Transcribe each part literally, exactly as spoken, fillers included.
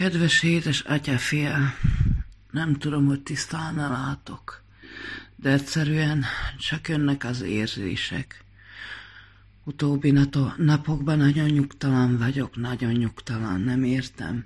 Kedves édes atyafia, nem tudom, hogy tisztán látok, de egyszerűen csak jönnek az érzések. Utóbbi napokban nagyon nyugtalan vagyok, nagyon nyugtalan, nem értem.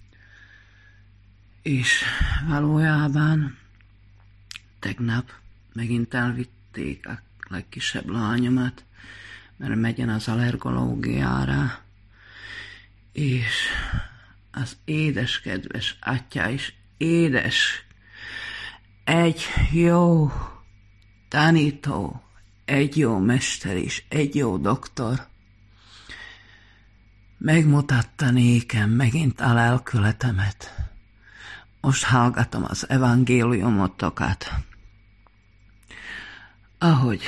És valójában tegnap megint elvitték a legkisebb lányomat, mert megyen az allergológiára, és az édes, kedves atya is, édes, egy jó tanító, egy jó mester is, egy jó doktor megmutatta nékem megint a lelkületemet. Most hallgatom az evangéliumotokat, ahogy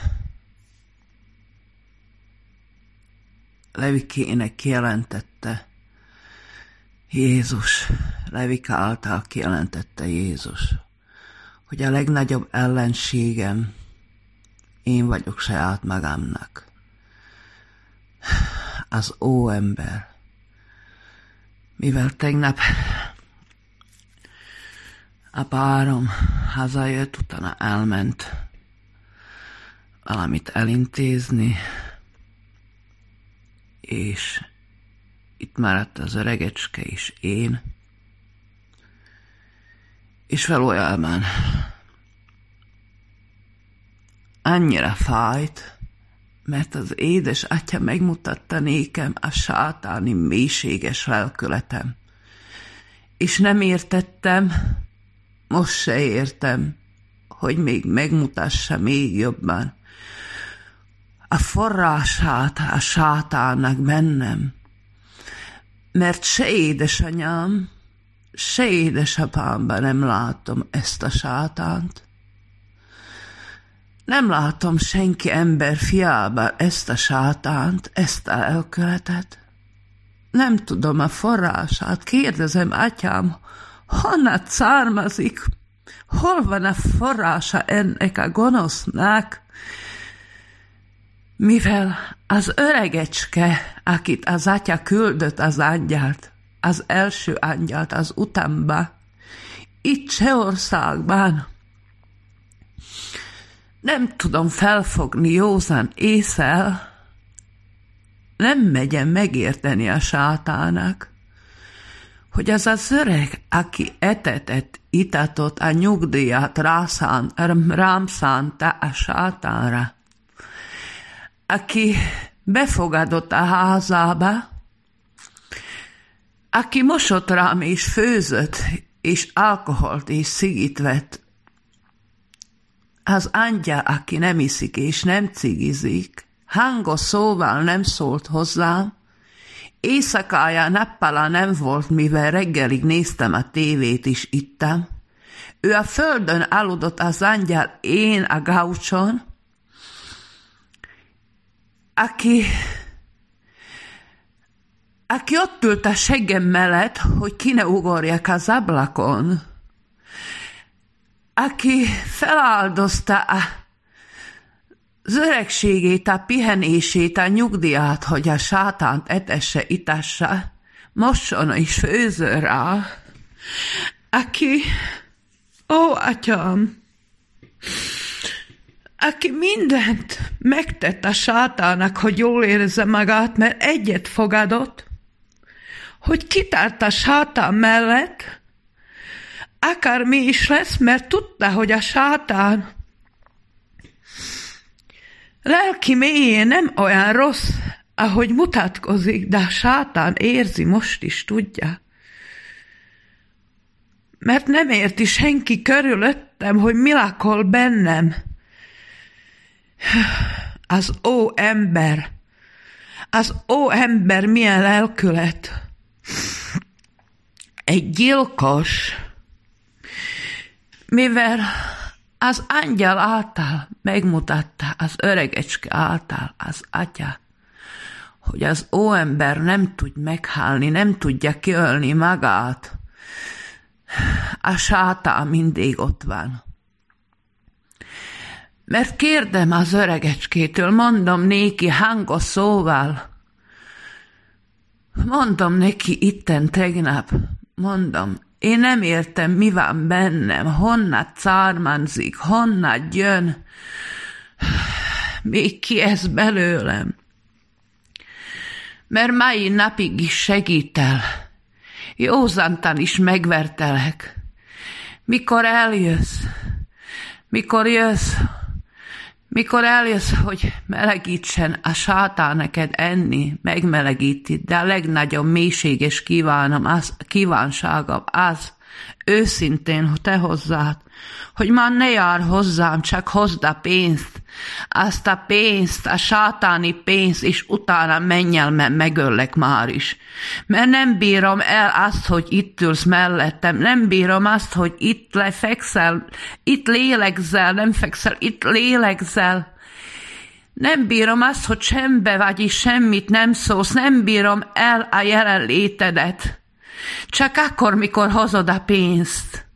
Levikének kijelentette Jézus, Levika által kijelentette Jézus, hogy a legnagyobb ellenségem én vagyok saját magamnak. Az óember. Mivel tegnap a párom hazajött, utána elment valamit elintézni, és itt maradt az öregecske is, én, és valójában annyira fájt, mert az édes atya megmutatta nékem a sátáni mélységes lelkületem, és nem értettem, most se értem, hogy még megmutassa még jobban a forrását a sátának bennem, mert se édesanyám, se édesapámban nem látom ezt a sátánt. Nem látom senki ember fiában ezt a sátánt, ezt a lelkületet. Nem tudom a forrását. Kérdezem, atyám, honnan származik? Hol van a forrása ennek a gonosznak? Mivel az öregecske, akit az atya küldött az angyalt, az első angyalt az utamba, itt Csehországban, nem tudom felfogni józan észel, nem megyem megérteni a sátának, hogy az az öreg, aki etetett, itatott a nyugdíjat rászán, rám szánta a sátánra, aki befogadott a házába, aki mosott rám és főzött, és alkoholt és szigit vett, az angyal, aki nem iszik és nem cigizik, hangos szóval nem szólt hozzám, éjszakája nappala nem volt, mivel reggelig néztem a tévét is ittam, ő a földön aludott az angyal, én a gaucson, aki, aki ott ült a seggem mellett, hogy ki ne ugorjak az ablakon, aki feláldozta a, az öregségét, a pihenését, a nyugdíját, hogy a sátánt etesse, itassa, mosson és főzön rá, aki, ó, atyám, aki mindent megtett a sátának, hogy jól érezze magát, mert egyet fogadott, hogy kitárt a sátán mellett, akármi is lesz, mert tudta, hogy a sátán lelki mélyén nem olyan rossz, ahogy mutatkozik, de a sátán érzi, most is tudja. Mert nem érti senki körülöttem, hogy mi lakol bennem. Az ó ember, az ó ember milyen lelkület. Egy gyilkos, mivel az angyal által megmutatta, az öregecske által az atya, hogy az ó ember nem tud meghalni, nem tudja kiölni magát, a sátán mindig ott van. Mert kérdem az öregecskétől, mondom néki hangos szóval, Mondom neki itten tegnap, mondom, én nem értem, mi van bennem, honnat származik, honnat jön, még ki ez belőlem. Mert mai napig is segítel, józantan is megvertelek. Mikor eljössz, mikor jössz, mikor eljössz, hogy melegítsen a sátán neked enni, megmelegíti, de a legnagyobb mélységes kívánom, az, kívánságom az, őszintén, hogy te hozzád, hogy már ne jár hozzám, csak hozd a pénzt, azt a pénzt, a sátáni pénzt, és utána menj el, mert megöllek már is. Mert nem bírom el azt, hogy itt ülsz mellettem, nem bírom azt, hogy itt lefekszel, itt lélegzel, nem fekszel, itt lélegzel. Nem bírom azt, hogy sembe vagy, és semmit nem szólsz, nem bírom el a jelenlétedet. Csak akkor, mikor hozod a pénzt.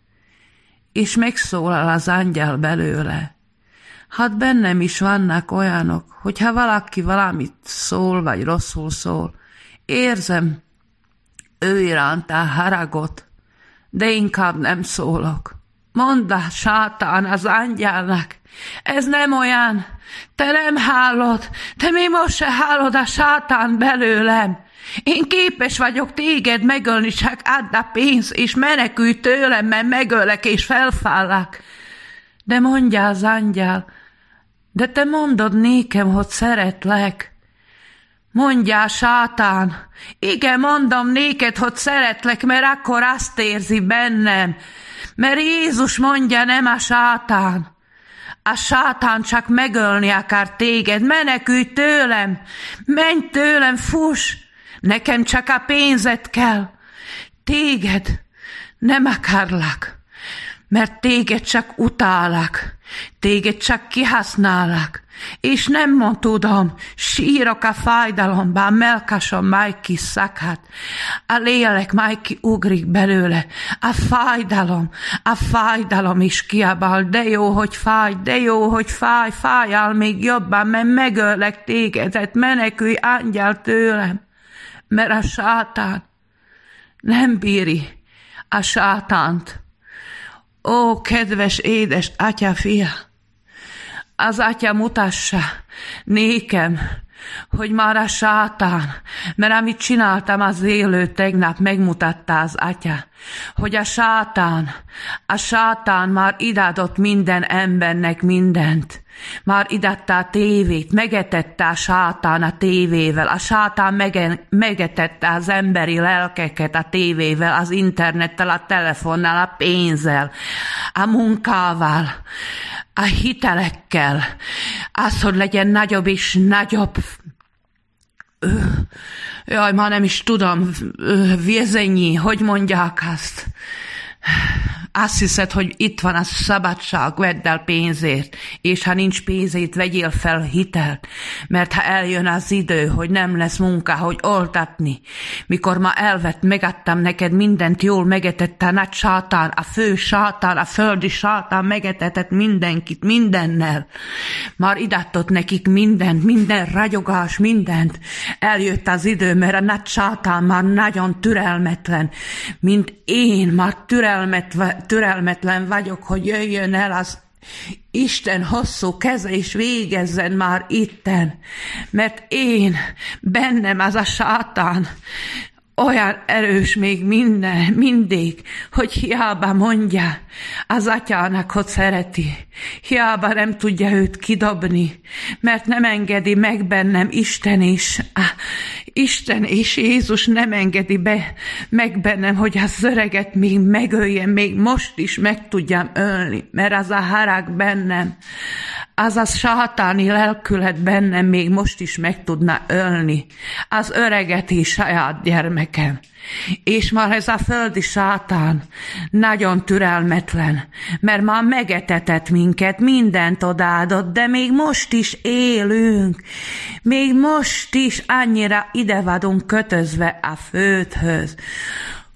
És megszólal az angyal belőle. Hát bennem is vannak olyanok, hogyha valaki valamit szól, vagy rosszul szól, érzem ő iránt a haragot, de inkább nem szólok. Mondd a sátán az angyalnak, ez nem olyan, te nem hallod, te még most se hallod a sátán belőlem. Én képes vagyok téged megölni, csak add a pénzt, és menekülj tőlem, mert megöllek és felfállak. De mondja az angyal, de te mondod nékem, hogy szeretlek. Mondja a sátán, igen, mondom néked, hogy szeretlek, mert akkor azt érzi bennem. Mert Jézus mondja, nem a sátán. A sátán csak megölni akar téged, menekülj tőlem, menj tőlem, fuss. Nekem csak a pénzed kell. Téged nem akarlak, mert téged csak utálak, téged csak kihasználak, és nem tudom, sírok a fájdalomban, a melkasom majd kiszakad, a lélek majd kiugrik belőle, a fájdalom, a fájdalom is kiabál, de jó, hogy fáj, de jó, hogy fáj, fájál még jobban, mert megöllek tégedet, menekülj angyal tőlem. Mert a sátán nem bíri a sátánt. Ó, kedves, édes atya, fia, az atya mutassa nékem, hogy már a sátán, mert amit csináltam az élő tegnap, megmutatta az atya, hogy a sátán, a sátán már idadott minden embernek mindent. Már idatta a tévét, megetette a sátán a tévével, a sátán mege, megetette az emberi lelkeket a tévével, az internettel, a telefonnal, a pénzzel, a munkával, a hitelekkel, az, hogy legyen nagyobb és nagyobb, jaj, már nem is tudom, vérzenyi, hogy mondják azt. Azt hiszed, hogy itt van a szabadság, vedd el pénzért, és ha nincs pénzét, vegyél fel hitelt, mert ha eljön az idő, hogy nem lesz munka, hogy oltatni, mikor ma elvett, megadtam neked mindent, jól megetette a nagy sátán, a fő sátán, a földi sátán megetetett mindenkit, mindennel. Már idatott nekik mindent, minden ragyogás, mindent. Eljött az idő, mert a nagy sátán már nagyon türelmetlen, mint én, már türelmetlen, türelmetlen vagyok, hogy jöjjön el az Isten hosszú keze, és végezzen már itten, mert én, bennem az a sátán olyan erős még minden, mindig, hogy hiába mondja az atyának, hogy szereti, hiába nem tudja őt kidobni, mert nem engedi meg bennem Isten is, Isten és Jézus nem engedi be meg bennem, hogy az öreget még megöljen, még most is meg tudjam ölni, mert az a harag bennem, az a sátáni lelkület bennem még most is meg tudna ölni, az öreget és saját gyermekem. És már ez a földi sátán nagyon türelmetlen, mert már megetetett minket, mindent odaadott, de még most is élünk, még most is annyira ide vagyunk kötözve a földhöz,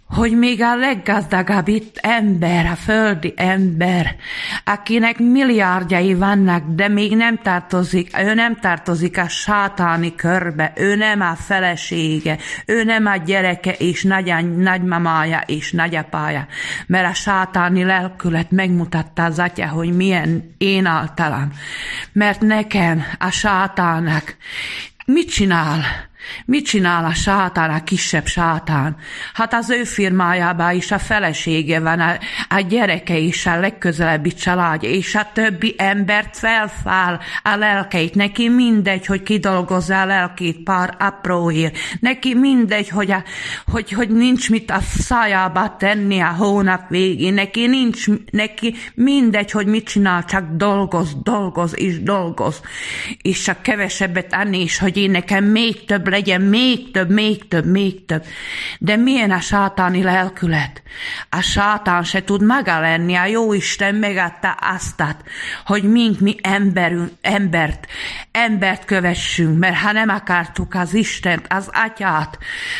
hogy még a leggazdagabb itt ember, a földi ember, akinek milliárdjai vannak, de még nem tartozik, ő nem tartozik a sátáni körbe, ő nem a felesége, ő nem a gyereke és nagy, nagymamája és nagyapája, mert a sátáni lelkület megmutatta az atya, hogy milyen énáltalan. Mert nekem, a sátának, mit csinál? Mit csinál a sátán, a kisebb sátán? Hát az ő firmájában is a felesége van, a, a gyereke is, a legközelebbi családja, és a többi embert felfál a lelkeit. Neki mindegy, hogy kidolgozza a lelkét pár apróért. Neki mindegy, hogy, a, hogy, hogy nincs mit a szájába tenni a hónap végén. Neki nincs, neki mindegy, hogy mit csinál, csak dolgoz, dolgoz és dolgoz. És csak kevesebbet anni is, hogy én nekem még több legyen, még több, még több, még több. De milyen a sátáni lelkület? A sátán se tud maga lenni, a Jóisten megadta azt, hogy mink mi emberünk, embert, embert kövessünk, mert ha nem akartuk az Istent, az Atyát,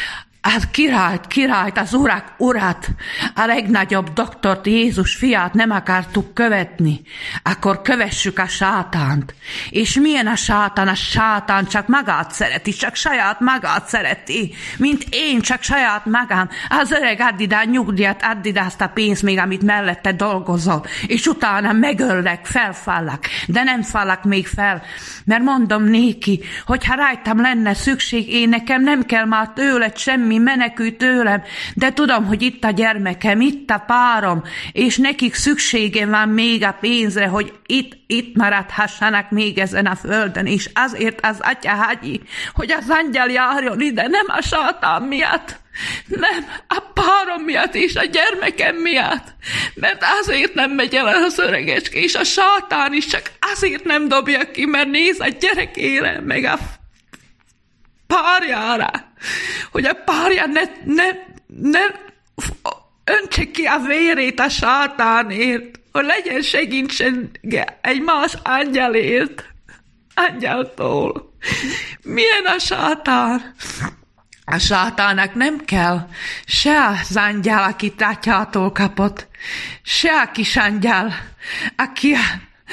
az királyt, királyt, az urak, urat, a legnagyobb doktort, Jézus fiát nem akartuk követni, akkor kövessük a sátánt. És milyen a sátán? A sátán csak magát szereti, csak saját magát szereti, mint én, csak saját magám. Az öreg add ide a nyugdíjat, add ide azt a pénzt még, amit mellette dolgozol, és utána megöllek, felfallak, de nem fallak még fel, mert mondom néki, hogy ha rajtam lenne szükség, én nekem nem kell már tőled semmi, menekülj tőlem, de tudom, hogy itt a gyermekem, itt a párom, és nekik szükségem van még a pénzre, hogy itt, itt maradhassanak még ezen a földön, és azért az Atya hagyi, hogy az angyal járjon ide, nem a sátán miatt, nem, a párom miatt és a gyermekem miatt, mert azért nem megy el az öregecske, és a sátán is csak azért nem dobja ki, mert néz a gyerekére, meg a párjára, hogy a párja ne, ne, ne öntse ki a vérét a sátánért, hogy legyen segítsége egy más angyalért, angyaltól. Milyen a sátán? A sátának nem kell se az angyal, akit Atyától kapott, se a kis angyal, aki a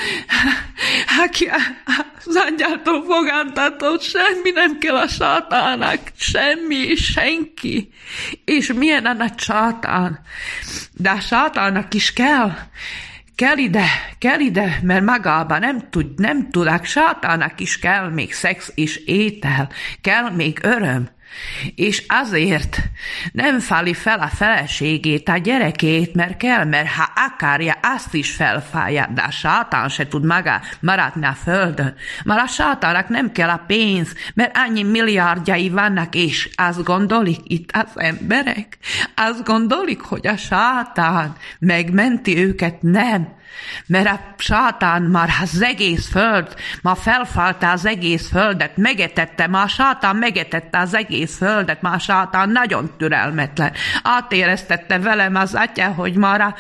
aki az angyáltól fogántatott, semmi nem kell a sátának, semmi, senki. És milyen a nagy sátán? De a sátának is kell, kell ide, kell ide, mert magában nem tud, nem tud, a sátának is kell még szex és étel, kell még öröm. És azért nem fali fel a feleségét, a gyerekét, mert kell, mert ha akarja, azt is felfálja, de a sátán se tud maga maradni a földön. Mert a sátának nem kell a pénz, mert annyi milliárdjai vannak, és azt gondolik itt az emberek, azt gondolik, hogy a sátán megmenti őket, nem. Mert a sátán már az egész föld, már felfalta az egész földet, megetette, már a sátán megetette az egész földet, már a sátán nagyon türelmetlen. Átéreztette velem az Atya, hogy már a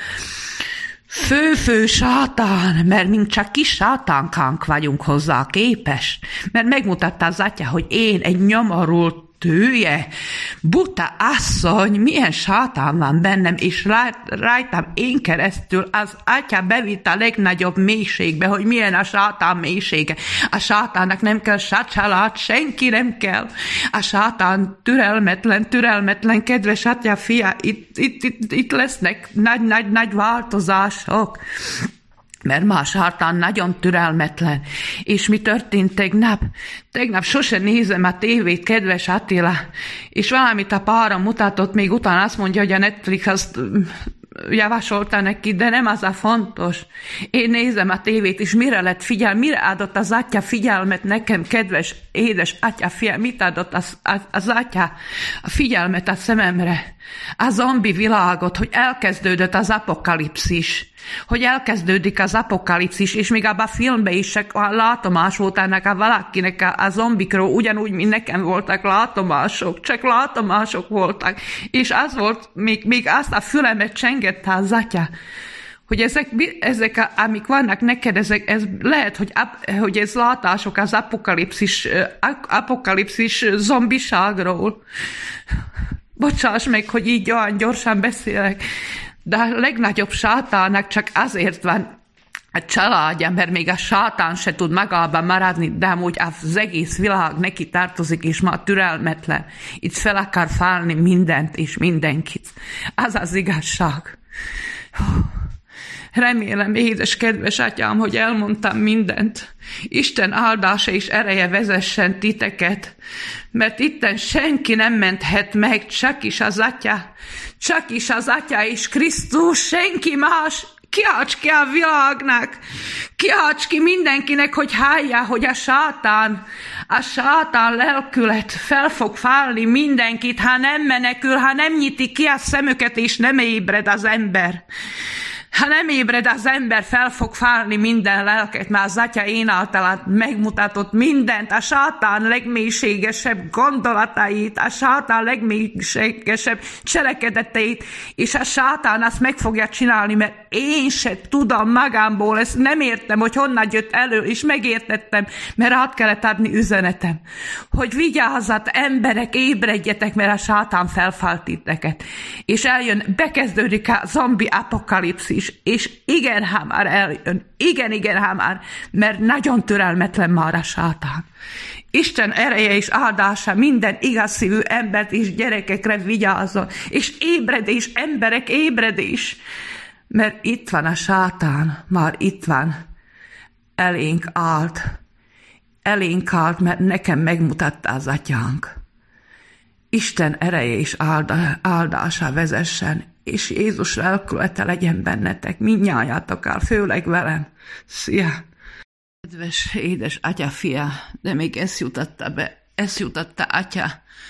fő-fő sátán, mert mint csak kis sátánkánk vagyunk hozzá képest, mert megmutatta az Atya, hogy én egy nyomorult tője, buta asszony, milyen sátán van bennem, és rajtam én keresztül az Atya bevitt a legnagyobb mélységbe, hogy milyen a sátán mélysége. A sátának nem kell se család, senki nem kell. A sátán türelmetlen, türelmetlen, kedves Atya fia, itt, itt, itt, itt lesznek nagy-nagy-nagy változások. Mert ma a sátán nagyon türelmetlen. És mi történt tegnap? Tegnap sose nézem a tévét, kedves Attila, és valamit a párom mutatott, még utána azt mondja, hogy a Netflix azt javasolta neki, de nem az a fontos. Én nézem a tévét, és mire lett figyel, mire adott az Atya figyelmet nekem, kedves, édes Atya fia, mit adott az, az, az Atya a figyelmet a szememre? A zombi világot, hogy elkezdődött az apokalipszis, hogy elkezdődik az apokalipszis, és még abban a filmben is csak a látomás volt ennek a valakinek a, a zombikról, ugyanúgy, mint nekem voltak látomások, csak látomások voltak, és az volt, még, még azt a fülemet csengette az Atya, hogy ezek, ezek a, amik vannak neked, ezek, ez lehet, hogy, hogy ez látások az apokalipszis, apokalipszis zombiságról. Bocsáss meg, hogy így olyan gyorsan beszélek, de a legnagyobb sátának csak azért van a családja, mert még a sátán se tud magában maradni, de amúgy az egész világ neki tartozik, és ma türelmetlen. Itt fel akar fálni mindent és mindenkit. Az az igazság. Remélem, édes kedves atyám, hogy elmondtam mindent. Isten áldása és ereje vezessen titeket, mert itten senki nem menthet meg, csak is az atya, csak is az atya és Krisztus, senki más. Kiálts ki a világnak, kiálts ki mindenkinek, hogy hallja, hogy a sátán, a sátán lelkület fel fog fálni mindenkit, ha nem menekül, ha nem nyiti ki a szemüket, és nem ébred az ember. Ha nem ébred az ember, fel fog fálni minden lelket, mert az atya én általán megmutatott mindent, a sátán legmélységesebb gondolatait, a sátán legmélységesebb cselekedeteit, és a sátán azt meg fogja csinálni, mert én se tudom magamból, ezt nem értem, hogy honnan jött elő, és megértettem, mert át kellett adni üzenetem, hogy vigyázzat, emberek, ébredjetek, mert a sátán felfált titeket. És eljön, bekezdődik a zombi apokalipszis, és igen hamar eljön, igen, igen hamar, mert nagyon türelmetlen már a sátán. Isten ereje és áldása minden igaz szívű embert és gyerekekre vigyázzon, és ébredés, emberek, ébredés, mert itt van a sátán, már itt van, elénk állt, elénk állt, mert nekem megmutatta az atyánk. Isten ereje és áldása vezessen, és Jézus lelkülete legyen bennetek, mindnyájatokkal, főleg velem. Szia! Kedves édes atya fia, de még ezt jutatta be, ezt jutatta atya.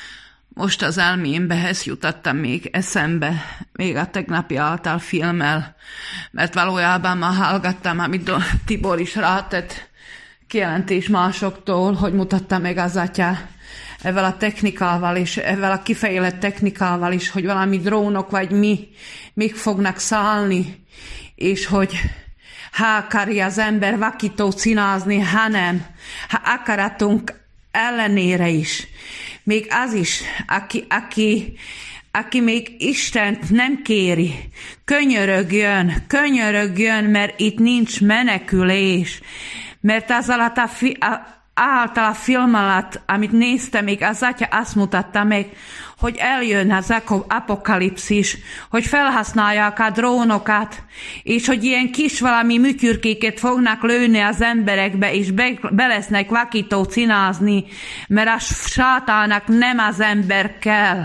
Most az elmémbe ezt jutottam még eszembe, még a tegnapi által filmmel, mert valójában már hallgattam, amit Tibor is rátett kijelentés másoktól, hogy mutatta meg az atya, ezzel a technikával és ezzel a kifejlett technikával is, hogy valami drónok vagy mi, még fognak szállni, és hogy ha akarja az ember vakító cinázni, hanem ha akaratunk ellenére is, még az is, aki, aki, aki még Istent nem kéri, könyörögjön, könyörögjön, mert itt nincs menekülés, mert az alatt a, fi, a által a film alatt, amit néztem, még az atya azt mutatta meg, hogy eljön az apokalipszis, hogy felhasználják a drónokat, és hogy ilyen kis valami műtyürkéket fognak lőni az emberekbe, és be, be lesznek vakító cinázni, mert a sátának nem az ember kell.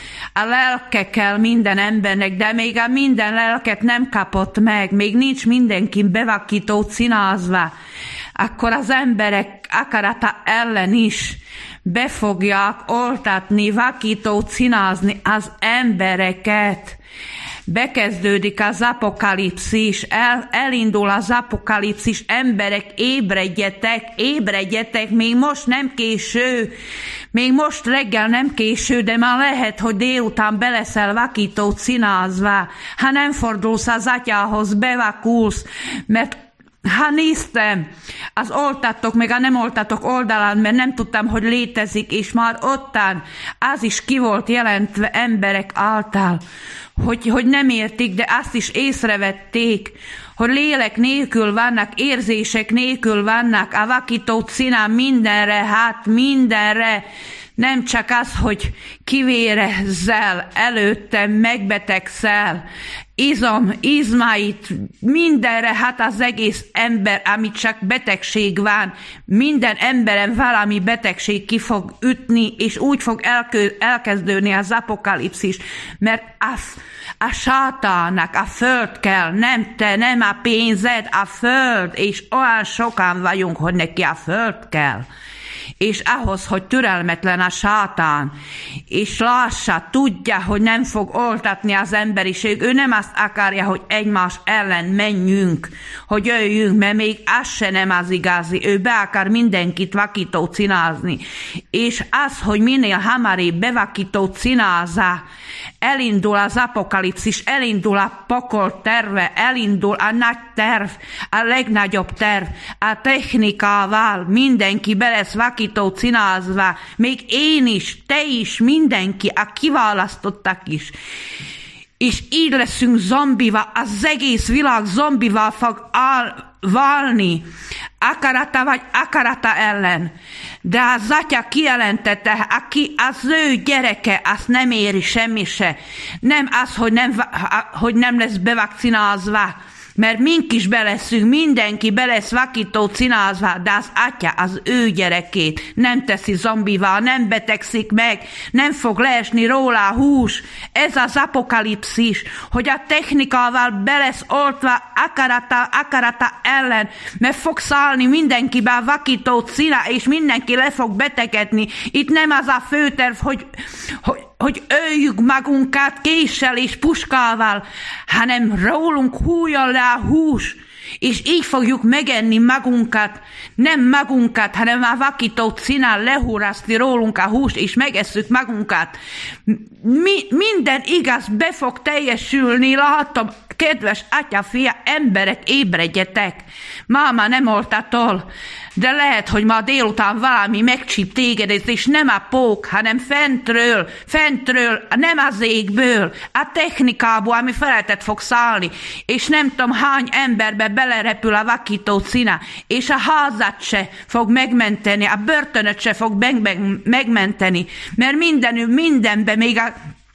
A lelke kell minden embernek, de még a minden lelket nem kapott meg, még nincs mindenki bevakító cinázva, akkor az emberek akarata ellen is be fogják oltatni, vakító cinázni az embereket. Bekezdődik az apokalipszis, el, elindul az apokalipszis, emberek, ébredjetek, ébredjetek, még most nem késő, még most reggel nem késő, de már lehet, hogy délután be leszel vakító cinázva, ha nem fordulsz az atyához, bevakulsz, mert ha néztem az oltatok, meg a nem oltatok oldalán, mert nem tudtam, hogy létezik, és már ottan az is ki volt jelentve emberek által, hogy, hogy nem értik, de azt is észrevették, hogy lélek nélkül vannak, érzések nélkül vannak, a vakító cinán mindenre, hát mindenre, nem csak az, hogy kivérezzel előtte, megbetegszel, izom, izmait, mindenre, hát az egész ember, amit csak betegség van, minden emberen valami betegség ki fog ütni, és úgy fog elkö- elkezdődni az apokalipszis, mert az, a sátának a föld kell, nem te, nem a pénzed, a föld, és olyan sokan vagyunk, hogy neki a föld kell. És ahhoz, hogy türelmetlen a sátán, és lássa, tudja, hogy nem fog oltatni az emberiség, ő nem azt akarja, hogy egymás ellen menjünk, hogy jöjjünk, mert még az se nem az igazi, ő be akar mindenkit vakító cinázni. És az, hogy minél hamarabb bevakító cinázza elindul az apokalipszis, elindul a pokol terve, elindul a nagy terv, a legnagyobb terv, a technikával, mindenki be lesz vakítócinázva, még én is, te is, mindenki, a kiválasztottak is. És így leszünk zombival, az egész világ zombival fog áll, válni, akarata vagy akarata ellen. De az atya kijelentette, aki az ő gyereke, azt nem éri semmi se. Nem az, hogy nem, hogy nem lesz bevakcinázva, mert mink is be leszünk, mindenki be lesz vakítócinázva, de az atya az ő gyerekét nem teszi zombivá, nem betegszik meg, nem fog leesni róla a hús. Ez az apokalipszis, hogy a technikával be lesz oltva akarata, akarata ellen, mert fog szállni mindenkibe a vakítócina, és mindenki le fog betegedni. Itt nem az a főterv, hogy, hogy hogy öljük magunkat késsel és puskával, hanem rólunk hújjon le a hús, és így fogjuk megenni magunkat, nem magunkat, hanem a vakítócinál lehúraszti rólunk a húst, és megesszük magunkat. Mi, minden igaz be fog teljesülni, látom, kedves atya, fia, emberek, ébredjetek. Máma nem oltatol, de lehet, hogy ma délután valami megcsíp téged, és nem a pók, hanem fentről, fentről, nem az égből, a technikából, ami feletet fog szállni, és nem tudom hány emberbe belerepül a vakítócina, és a házat se fog megmenteni, a börtönöt se fog meg- meg- megmenteni, mert mindenül, mindenbe, még a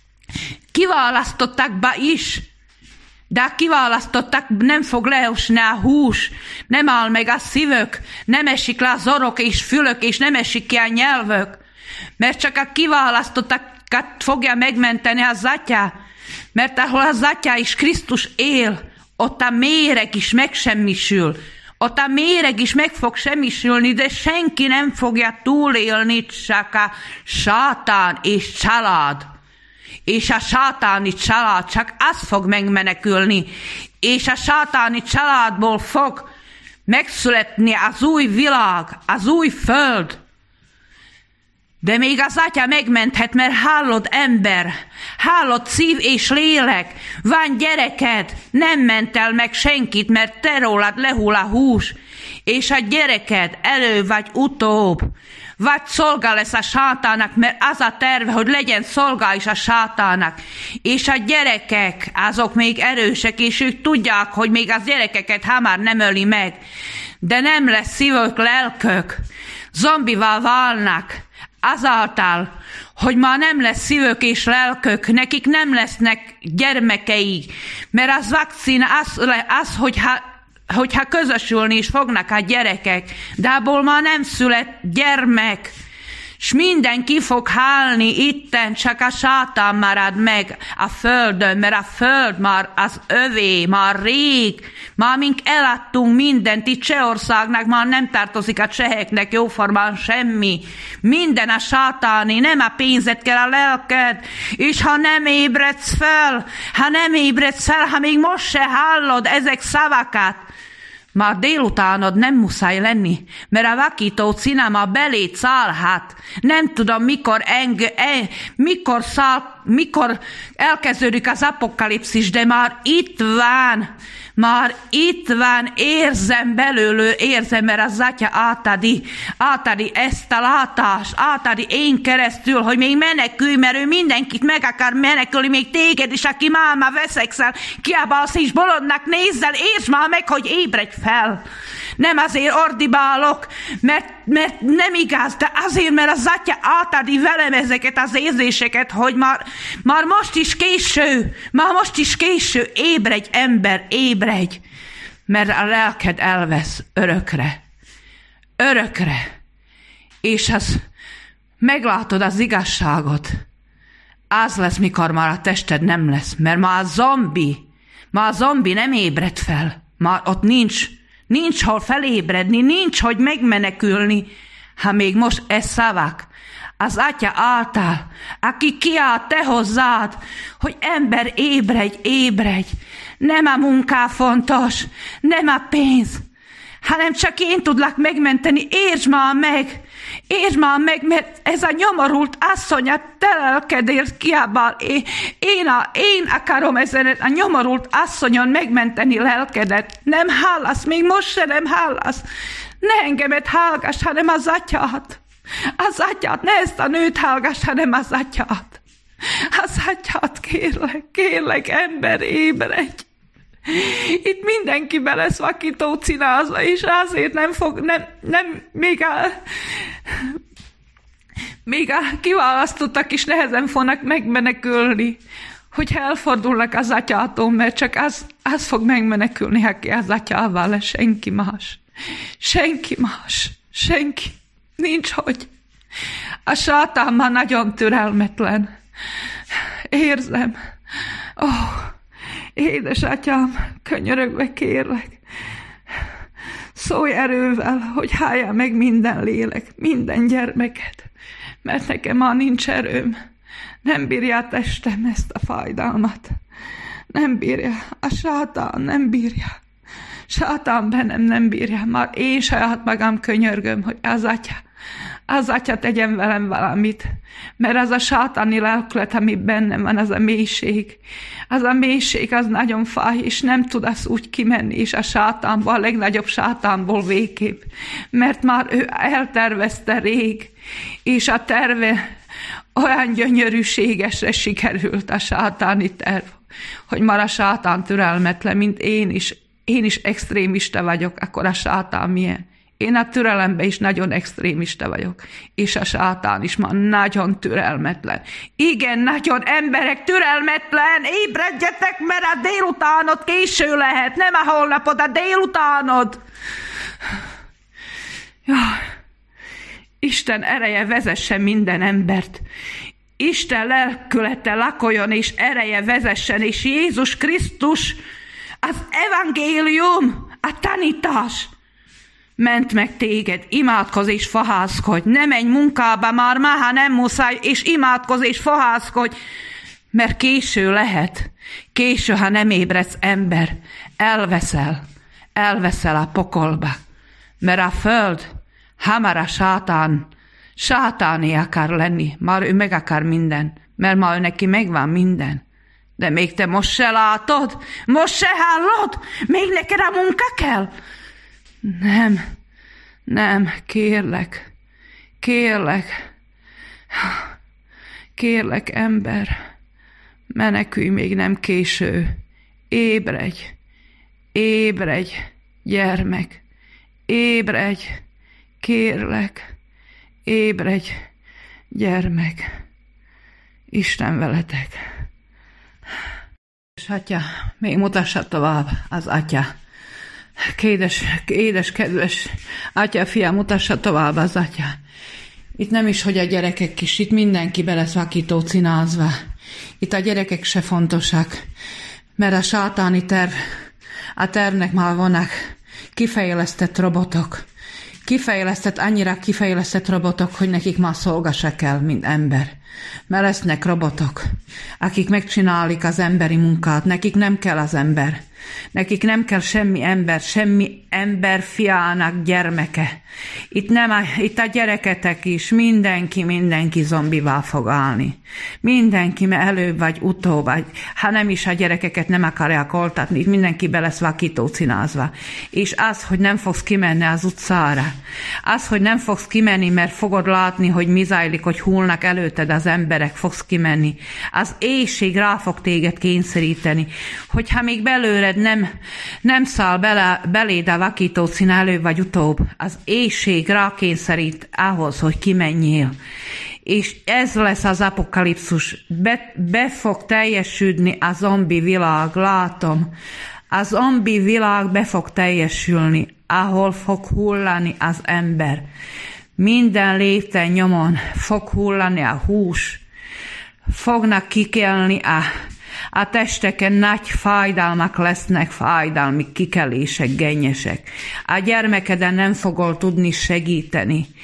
kiválasztottakba is, de a kiválasztottak nem fog leosni a hús, nem áll meg a szívök, nem esik le az orrok és fülök, és nem esik ki a nyelvök, mert csak a kiválasztottakat fogja megmenteni az atya, mert ahol az atya és Krisztus él, ott a méreg is megsemmisül, ott a méreg is meg fog semmisülni, de senki nem fogja túlélni, csak a sátán és család. És a sátáni család, csak az fog megmenekülni, és a sátáni családból fog megszületni az új világ, az új föld. De még az atya megmenthet, mert hallod ember, hallod szív és lélek, van gyereked, nem ment el meg senkit, mert te rólad lehull a hús, és a gyereked elő vagy utóbb, vagy szolga lesz a sátának, mert az a terve, hogy legyen szolga is a sátának. És a gyerekek, azok még erősek, és ők tudják, hogy még az gyerekeket hamar nem öli meg. De nem lesz szívük, lelkök, zombival válnak, azáltal, hogy már nem lesz szívük és lelkök, nekik nem lesznek gyermekeik, mert az vakcina az, az hogyha hogyha közösülni is fognak a gyerekek, de abból már nem szület gyermek, s mindenki fog halni itten, csak a sátán marad meg a földön, mert a föld már az övé, már rég, már mink eladtunk mindent, itt Csehországnak már nem tartozik a cseheknek jóformán semmi, minden a sátáni, nem a pénzed kell, a lelked, és ha nem ébredsz fel, ha nem ébredsz fel, ha még most se hallod ezek szavakat, már délutánod nem muszáj lenni, mert a vakítócina már belét szállhat. Nem tudom, mikor, eng, e, mikor, száll, mikor elkezdődik az apokalipszis, de már itt van, már itt van, érzem belőle, érzem, mert az atya átadi, átadi ezt a látást, átadi én keresztül, hogy még menekülj, mert ő mindenkit meg akar menekülni, még téged is, aki máma veszekszel, kiabálsz és bolondnak nézzel, értsd már meg, hogy ébredj fel. Nem azért ordibálok, mert, mert nem igaz, de azért, mert az atya átadi velem ezeket az érzéseket, hogy már, már most is késő, már most is késő, ébredj ember, ébredj, mert a lelked elvesz örökre, örökre, és az meglátod az igazságot, az lesz, mikor már a tested nem lesz, mert már a zombi, már a zombi nem ébred fel, már ott nincs, Nincs hol felébredni, nincs hogy megmenekülni, ha még most ez szavak. Az atya által, aki kiállt te hozzád, hogy ember ébredj, ébredj. Nem a munká fontos, nem a pénz, hanem csak én tudlak megmenteni, értsd már meg, értsd már meg, mert ez a nyomorult asszony a te lelkedért kiabál, én, én, a, én akarom ezen a nyomorult asszonyon megmenteni lelkedet, nem hallasz, még most se nem hallasz, ne engemet hallgass, hanem az atyát, az atyát, ne ezt a nőt hallgass, hanem az atyát, az atyát, kérlek, kérlek, ember, ébredj. Itt mindenki be lesz vakítócinázva, és azért nem fog, nem, nem, még a, még a kiválasztottak is nehezen fognak megmenekülni, hogy elfordulnak az atyától, mert csak az, az fog megmenekülni, aki az atyával lesz, senki más. Senki más. Senki. Nincs hogy. A sátán már nagyon türelmetlen. Érzem. Ó, oh, édesatyám, könyörögve kérlek, szólj erővel, hogy hálja meg minden lélek, minden gyermeket, mert nekem már nincs erőm. Nem bírja a testem ezt a fájdalmat. Nem bírja. A sátán nem bírja. Sátán bennem nem bírja. Már én saját magam könyörgöm, hogy az atya, az atya tegyen velem valamit. Mert az a sátáni lelkület, ami bennem van, az a mélység. Az a mélység, az nagyon fáj, és nem tud az úgy kimenni, és a sátánból, a legnagyobb sátánból végképp. Mert már ő eltervezte rég, és a terve olyan gyönyörűségesre sikerült a sátáni terv, hogy már a sátán türelmetlen, mint én is. Én is extrémista vagyok, akkor a sátán milyen? Én a türelemben is nagyon extrémista vagyok, és a sátán is már nagyon türelmetlen. Igen, nagyon emberek türelmetlen, ébredjetek, mert a délutánod késő lehet, nem a holnapod, a délutánod. Jaj. Isten ereje vezesse minden embert. Isten lelkülete lakoljon és ereje vezessen, és Jézus Krisztus, az evangélium, a tanítás ment meg téged, imádkozz és fahászkodj, ne menj munkába már, már ha nem muszáj, és imádkozz és fahászkodj, mert késő lehet, késő, ha nem ébredsz, ember, elveszel, elveszel a pokolba, mert a föld hamar a sátán, sátáni akar lenni, már ő meg akar minden, mert már ő neki megvan minden. De még te most se látod? Most se hallod? Még neked a munka kell? Nem, nem, kérlek, kérlek, kérlek, ember, menekülj, még nem késő. Ébredj, ébredj, gyermek, ébredj, kérlek, ébredj, gyermek, Isten veletek. És atya, még mutassa tovább az atya. Kédes, édes, kedves atya, fiam, mutassa tovább az atya. Itt nem is, hogy a gyerekek is, itt mindenki be lesz vakítócinázva. Itt a gyerekek se fontosak, mert a sátáni terv, a tervnek már vannak kifejlesztett robotok. Kifejlesztett, annyira kifejlesztett robotok, hogy nekik már szolga se kell, mint ember. Mert lesznek robotok, akik megcsinálik az emberi munkát, nekik nem kell az ember. Nekik nem kell semmi ember, semmi ember fiának gyermeke. Itt, nem a, itt a gyereketek is, mindenki, mindenki zombivá fog állni. Mindenki, mert előbb vagy utóbb, vagy, ha nem is a gyerekeket nem akarják oltatni, itt mindenki be lesz vakítócinázva. És az, hogy nem fogsz kimenni az utcára, az, hogy nem fogsz kimenni, mert fogod látni, hogy mi zajlik, hogy hullnak előtted az emberek, fogsz kimenni. Az éjség rá fog téged kényszeríteni, hogyha még belőled nem, nem száll bele, beléd a vakítócin előbb vagy utóbb, az éjség rákényszerít ahhoz, hogy kimenjél. És ez lesz az apokalipszis. Be, be fog teljesülni a zombi világ, látom. A zombi világ be fog teljesülni, ahol fog hullani az ember. Minden lépten nyomon fog hullani a hús, fognak kikelni a A testeken nagy fájdalmak lesznek, fájdalmi kikelések, gennyesek. A gyermekeden nem fogol tudni segíteni.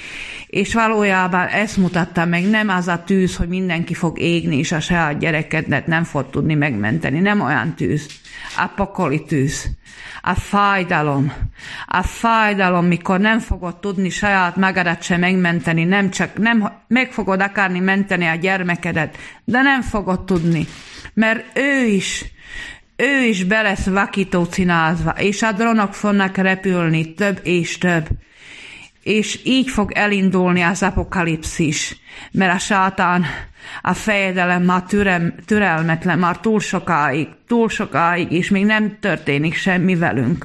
És valójában ezt mutatta meg, nem az a tűz, hogy mindenki fog égni, és a saját gyerekedet nem fog tudni megmenteni. Nem olyan tűz. A pokoli tűz. A fájdalom. A fájdalom, mikor nem fogod tudni saját magadat sem megmenteni, nem csak, nem meg fogod akarni menteni a gyermekedet, de nem fogod tudni. Mert ő is, ő is be lesz vakítócinázva, és a drónok fognak repülni több és több. És így fog elindulni az apokalipszis, mert a sátán, a fejedelem már türem, türelmetlen, már túl sokáig, túl sokáig, és még nem történik semmi velünk.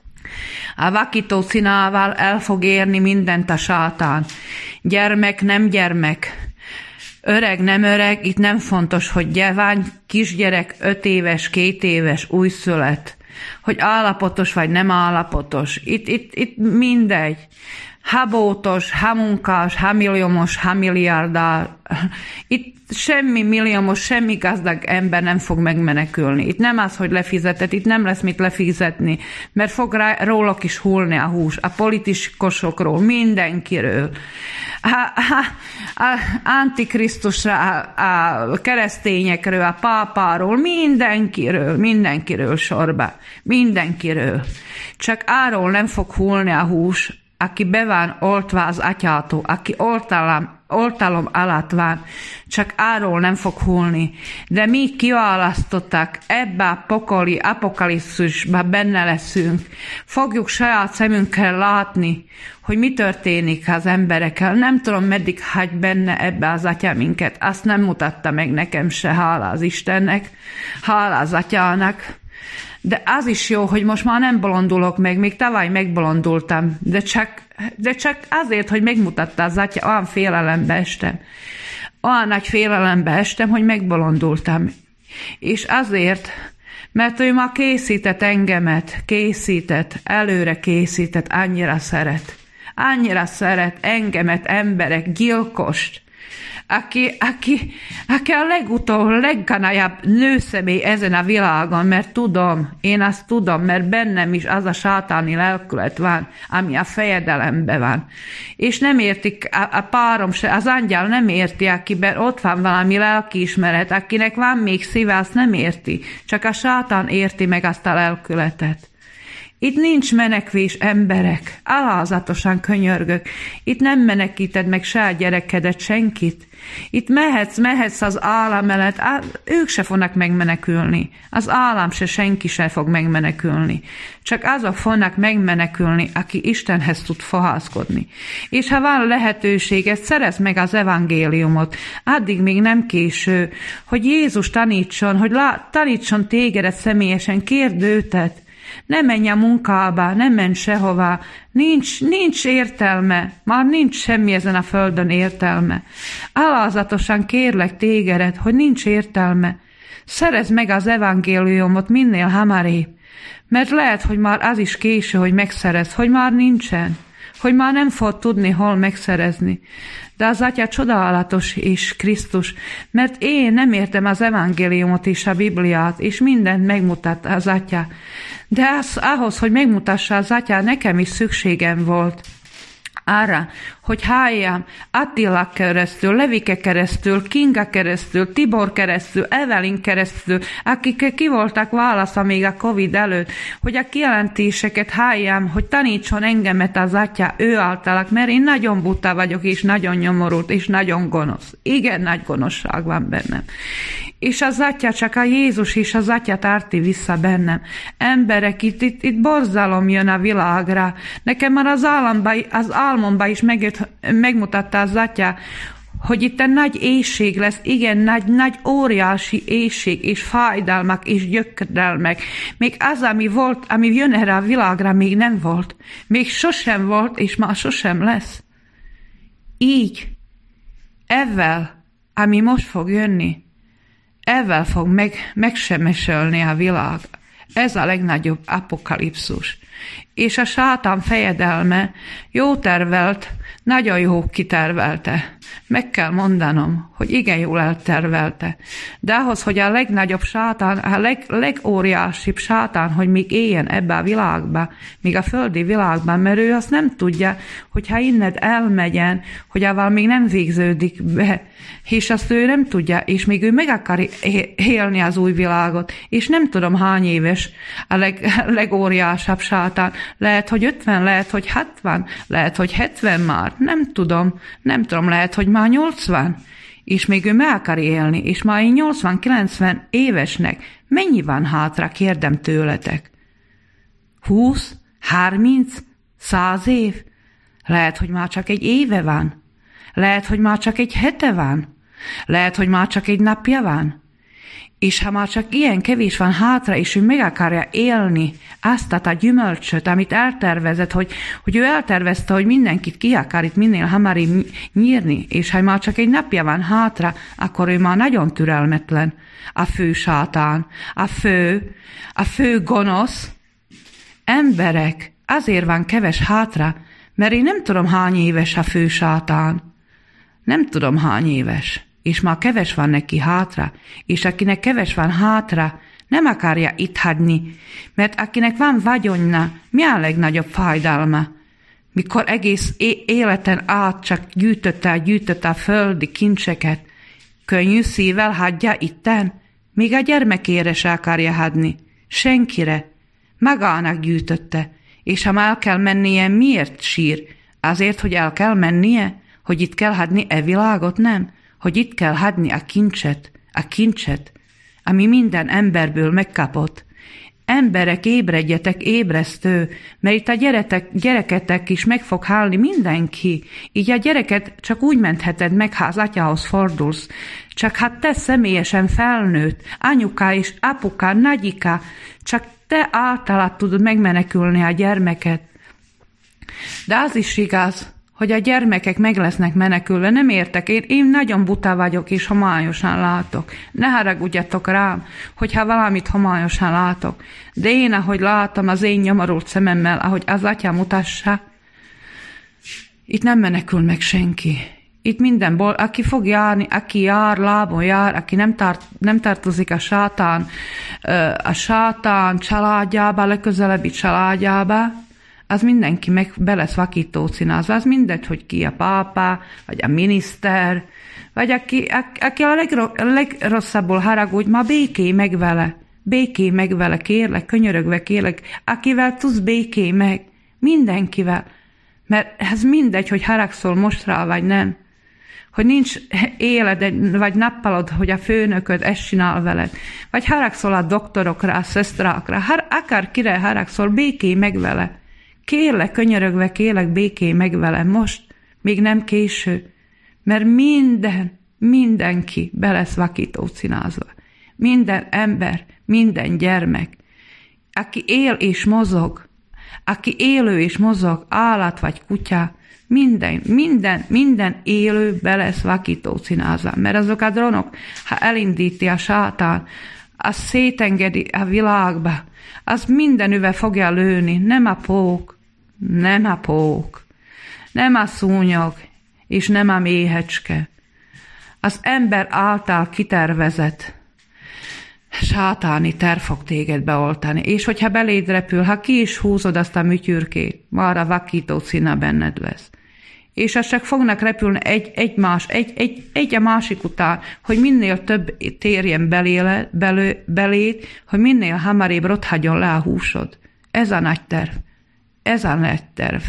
A vakító színával el fog érni mindent a sátán. Gyermek, nem gyermek. Öreg, nem öreg, itt nem fontos, hogy gyervány, kisgyerek, öt éves, két éves, újszület, hogy állapotos vagy nem állapotos. Itt, itt, itt mindegy. Ha bótos, ha munkás, ha milliómos, ha milliárdár. Itt semmi milliómos, semmi gazdag ember nem fog megmenekülni. Itt nem az, hogy lefizetett, itt nem lesz mit lefizetni, mert fog rá, róluk is hullni a hús, a politikusokról, mindenkiről. A, a, a Antikrisztusra, a, a keresztényekről, a pápáról, mindenkiről, mindenkiről sorba, mindenkiről. Csak arról nem fog hullni a hús, aki be van oltva az atyától, aki oltalom, oltalom alatt van, csak arról nem fog hullni. De mi kiválasztottak, ebbe a pokoli apokalipszisba benne leszünk. Fogjuk saját szemünkkel látni, hogy mi történik az emberekkel. Nem tudom, meddig hagy benne ebbe az atya minket. Azt nem mutatta meg nekem se, hála az Istennek, hála az atyának. De az is jó, hogy most már nem bolondulok meg, még tavaly megbolondultam, de csak, de csak azért, hogy megmutatta az atya, olyan félelembe estem. Olyan nagy félelembe estem, hogy megbolondultam. És azért, mert ő ma készített engemet, készített, előre készített, annyira szeret. Annyira szeret engemet, emberek, gyilkost, aki, aki, aki a legutó, legganályabb nőszemély ezen a világon, mert tudom, én azt tudom, mert bennem is az a sátáni lelkület van, ami a fejedelemben van. És nem értik, a, a párom se, az angyal nem érti, akiben ott van valami lelkiismeret, akinek van még szíve, azt nem érti, csak a sátán érti meg azt a lelkületet. Itt nincs menekvés, emberek, alázatosan könyörgök. Itt nem menekíted meg se a gyerekedet, senkit. Itt mehetsz, mehetsz az állam mellett, á, ők se fognak megmenekülni. Az állam se, senki se fog megmenekülni. Csak azok fognak megmenekülni, aki Istenhez tud fohászkodni. És ha van lehetőséged, szerezd meg az evangéliumot. Addig még nem késő, hogy Jézus tanítson, hogy lá, tanítson tégedet személyesen, kérd őtet. Ne menj a munkába, ne menj sehová, nincs, nincs értelme, már nincs semmi ezen a földön értelme. Alázatosan kérlek tégedet, hogy nincs értelme. Szerezd meg az evangéliumot minél hamarabb, mert lehet, hogy már az is késő, hogy megszerezd, hogy már nincsen, hogy már nem fog tudni, hol megszerezni. De az atya csodálatos is, Krisztus, mert én nem értem az evangéliumot és a Bibliát, és mindent megmutat az atya. De az, ahhoz, hogy megmutassa az atya, nekem is szükségem volt arra, hogy halljam Attila keresztül, Levike keresztül, Kinga keresztül, Tibor keresztül, Evelyn keresztül, akik ki voltak válasza még a Covid előtt, hogy a kijelentéseket halljam, hogy tanítson engemet az atya, ő általak, mert én nagyon buta vagyok, és nagyon nyomorult, és nagyon gonosz. Igen, nagy gonoszság van bennem. És az atya, csak a Jézus és az atya tarti vissza bennem. Emberek, itt, itt, itt borzalom jön a világra. Nekem már az, álomba, az álmomba is megjött, megmutatta az atya, hogy itt egy nagy éhség lesz, igen, nagy, nagy óriási éhség, és fájdalmak, és gyökedelmek. Még az, ami volt, ami jön erre a világra, még nem volt. Még sosem volt, és már sosem lesz. Így, ezzel, ami most fog jönni, ezzel fog meg, megsemmisülni a világ. Ez a legnagyobb apokalipszis. és a sátán fejedelme jó tervelt, nagyon jó kitervelte. Meg kell mondanom, hogy igen jól eltervelte. De ahhoz, hogy a legnagyobb sátán, a leg, legóriásibb sátán, hogy még éljen ebbe a világba, még a földi világban, mert ő azt nem tudja, hogyha inned elmegyen, hogy avval még nem végződik be, és azt ő nem tudja, és még ő meg akar élni az új világot, és nem tudom hány éves a leg, legóriásabb sátán. Lehet, hogy ötven, lehet, hogy hatvan, lehet, hogy hetven már, nem tudom, nem tudom, lehet, hogy már nyolcvan, és még ő meg akar élni, és már én nyolcvan-kilencven évesnek mennyi van hátra, kérdem tőletek? húsz, harminc, száz év? Lehet, hogy már csak egy éve van. Lehet, hogy már csak egy hete van. Lehet, hogy már csak egy napja van. És ha már csak ilyen kevés van hátra, és ő meg akarja élni azt a gyümölcsöt, amit eltervezett, hogy, hogy ő eltervezte, hogy mindenkit ki akar itt minél hamarabb nyírni, és ha már csak egy napja van hátra, akkor ő már nagyon türelmetlen. A fő sátán, a fő, a fő gonosz. Emberek, azért van keves hátra, mert én nem tudom, hány éves a fő sátán. Nem tudom, hány éves. És már keves van neki hátra, és akinek keves van hátra, nem akarja itt hagyni, mert akinek van vagyonna, mi a legnagyobb fájdalma? Mikor egész é- életen át csak gyűjtötte, gyűjtötte a földi kincseket, könnyű szívvel hagyja itten, még a gyermekére se akarja hagyni, senkire, magának gyűjtötte, és ha el kell mennie, miért sír? Azért, hogy el kell mennie, hogy itt kell hagyni e világot, nem? Hogy itt kell hagyni a kincset, a kincset, ami minden emberből megkapott. Emberek, ébredjetek, ébresztő, mert itt a gyeretek, gyereketek is meg fog halni mindenki. Így a gyereket csak úgy mentheted meg, ha az atyához fordulsz. Csak hát te személyesen felnőtt, anyuká és apuká, nagyika, csak te általad tudod megmenekülni a gyermeket. De az is igaz, hogy a gyermekek meg lesznek menekülve. Nem értek, én, én nagyon buta vagyok, és homályosan látok. Ne haragudjatok rám, hogyha valamit homályosan látok. De én, ahogy látom az én nyomorult szememmel, ahogy az atya mutassa, itt nem menekül meg senki. Itt mindenból, aki fog járni, aki jár, lábon jár, aki nem, tart, nem tartozik a sátán, a sátán családjába, legközelebbi családjába, az mindenki meg be lesz vakítócinázva, az mindegy, hogy ki a pápa, vagy a miniszter, vagy aki, aki a legro, legrosszabbul haragudj, ma béké meg vele, béké meg vele, kérlek, könyörögve kérlek, akivel tudsz béké meg, mindenkivel, mert ez mindegy, hogy haragszol most rá, vagy nem, hogy nincs életed, vagy nappalod, hogy a főnököd ezt csinál veled, vagy haragszol a doktorokra, a szesztrákra, har, akár kire haragszol, béké meg vele. Kérlek, könyörögve, kérlek, béké meg vele most, még nem késő, mert minden, mindenki be lesz vakítócinázva. Minden ember, minden gyermek, aki él és mozog, aki élő és mozog, állat vagy kutya, minden, minden, minden élő be lesz vakítócinázva, mert azok a drónok, ha elindíti a sátán, az szétengedi a világba, az mindenüve fogja lőni, nem a pók, nem a pók, nem a szúnyog, és nem a méhecske. Az ember által kitervezett sátáni terv fog téged beoltani, és hogyha beléd repül, ha ki is húzod azt a műtyürkét, már a vakító szína benned lesz. És azt csak fognak repülni egy, egy, más, egy, egy, egy a másik után, hogy minél több térjen beléle, belő, beléd, hogy minél hamarabb rothadjon le a húsod. Ez a nagy terv. Ez a nagy terv.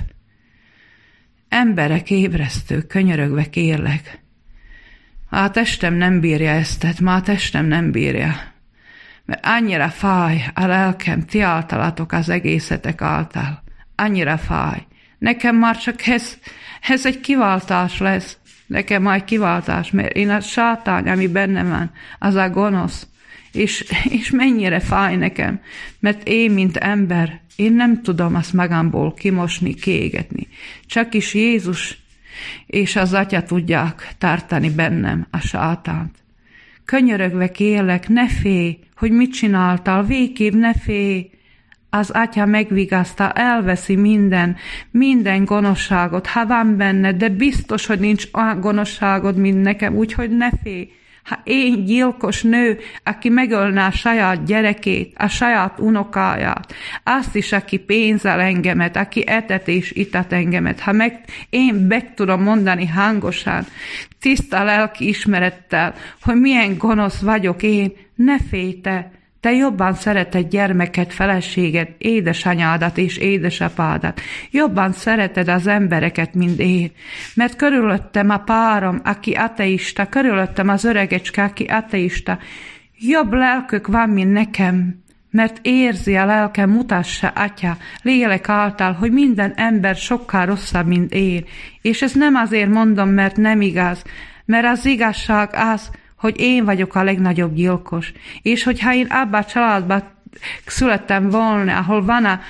Emberek, ébresztő, könyörögve kérlek. A testem nem bírja ezt, már a testem nem bírja. Mert annyira fáj a lelkem, ti általatok az egészetek által. Annyira fáj. Nekem már csak ez, ez egy kiváltás lesz. Nekem már egy kiváltás, mert én a sátán, ami bennem van, az a gonosz. És, és mennyire fáj nekem, mert én, mint ember, én nem tudom azt magamból kimosni, kiégetni. Csak is Jézus és az Atya tudják tartani bennem a sátánt. Könyörögve kérlek, ne félj, hogy mit csináltál, végképp ne félj. Az Atya megvigasztal, elveszi minden, minden gonoszságot, ha van benne, de biztos, hogy nincs olyan gonoszságod, mint nekem, úgyhogy ne félj. Ha én gyilkos nő, aki megölne a saját gyerekét, a saját unokáját, azt is, aki pénzzel engemet, aki etet és itat engemet, ha meg, én meg tudom mondani hangosan, tiszta lelki ismerettel, hogy milyen gonosz vagyok én, ne félj te, te jobban szereted gyermeket, feleséget, édesanyádat és édesapádat. Jobban szereted az embereket, mint én. Mert körülöttem a párom, aki ateista, körülöttem az öregecske, aki ateista. Jobb lelkök van, mint nekem, mert érzi a lelkem, mutassa, Atya, lélek által, hogy minden ember sokkal rosszabb, mint én. És ezt nem azért mondom, mert nem igaz, mert az igazság az, hogy én vagyok a legnagyobb gyilkos. És hogyha én abba a családba születtem volna, ahol van a,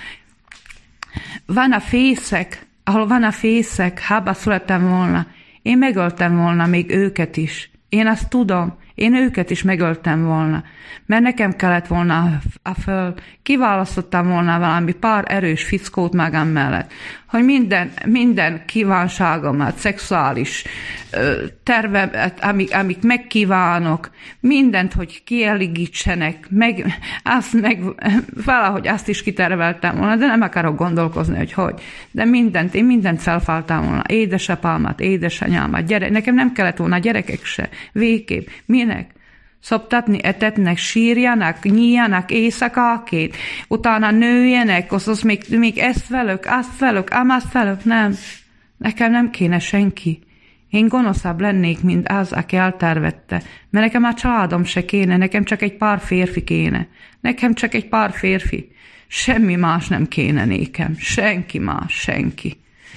van a fészek, ahol van a fészek, ha abba születtem volna, én megöltem volna még őket is. Én azt tudom, én őket is megöltem volna, mert nekem kellett volna a föld. Kiválasztottam volna valami pár erős fickót magam mellett, hogy minden, minden kívánságomat, szexuális ö, tervemet, amik, amik megkívánok, mindent, hogy kielégítsenek, meg, azt meg, valahogy azt is kiterveltem volna, de nem akarok gondolkozni, hogy hogy. De mindent, én mindent felfáltam volna. Édesapámat, édesanyámat, gyere, nekem nem kellett volna gyerekek se, végképp. Minek? Szoptatni, etetnek, sírjanak, nyíljanak éjszakáként, utána nőjenek, az még, még ezt velük, azt velük, azt velük, nem. Nekem nem kéne senki. Én gonoszabb lennék, mint az, aki eltervette, mert nekem a családom se kéne, nekem csak egy pár férfi kéne. Nekem csak egy pár férfi. Semmi más nem kéne nékem. Senki más, senki.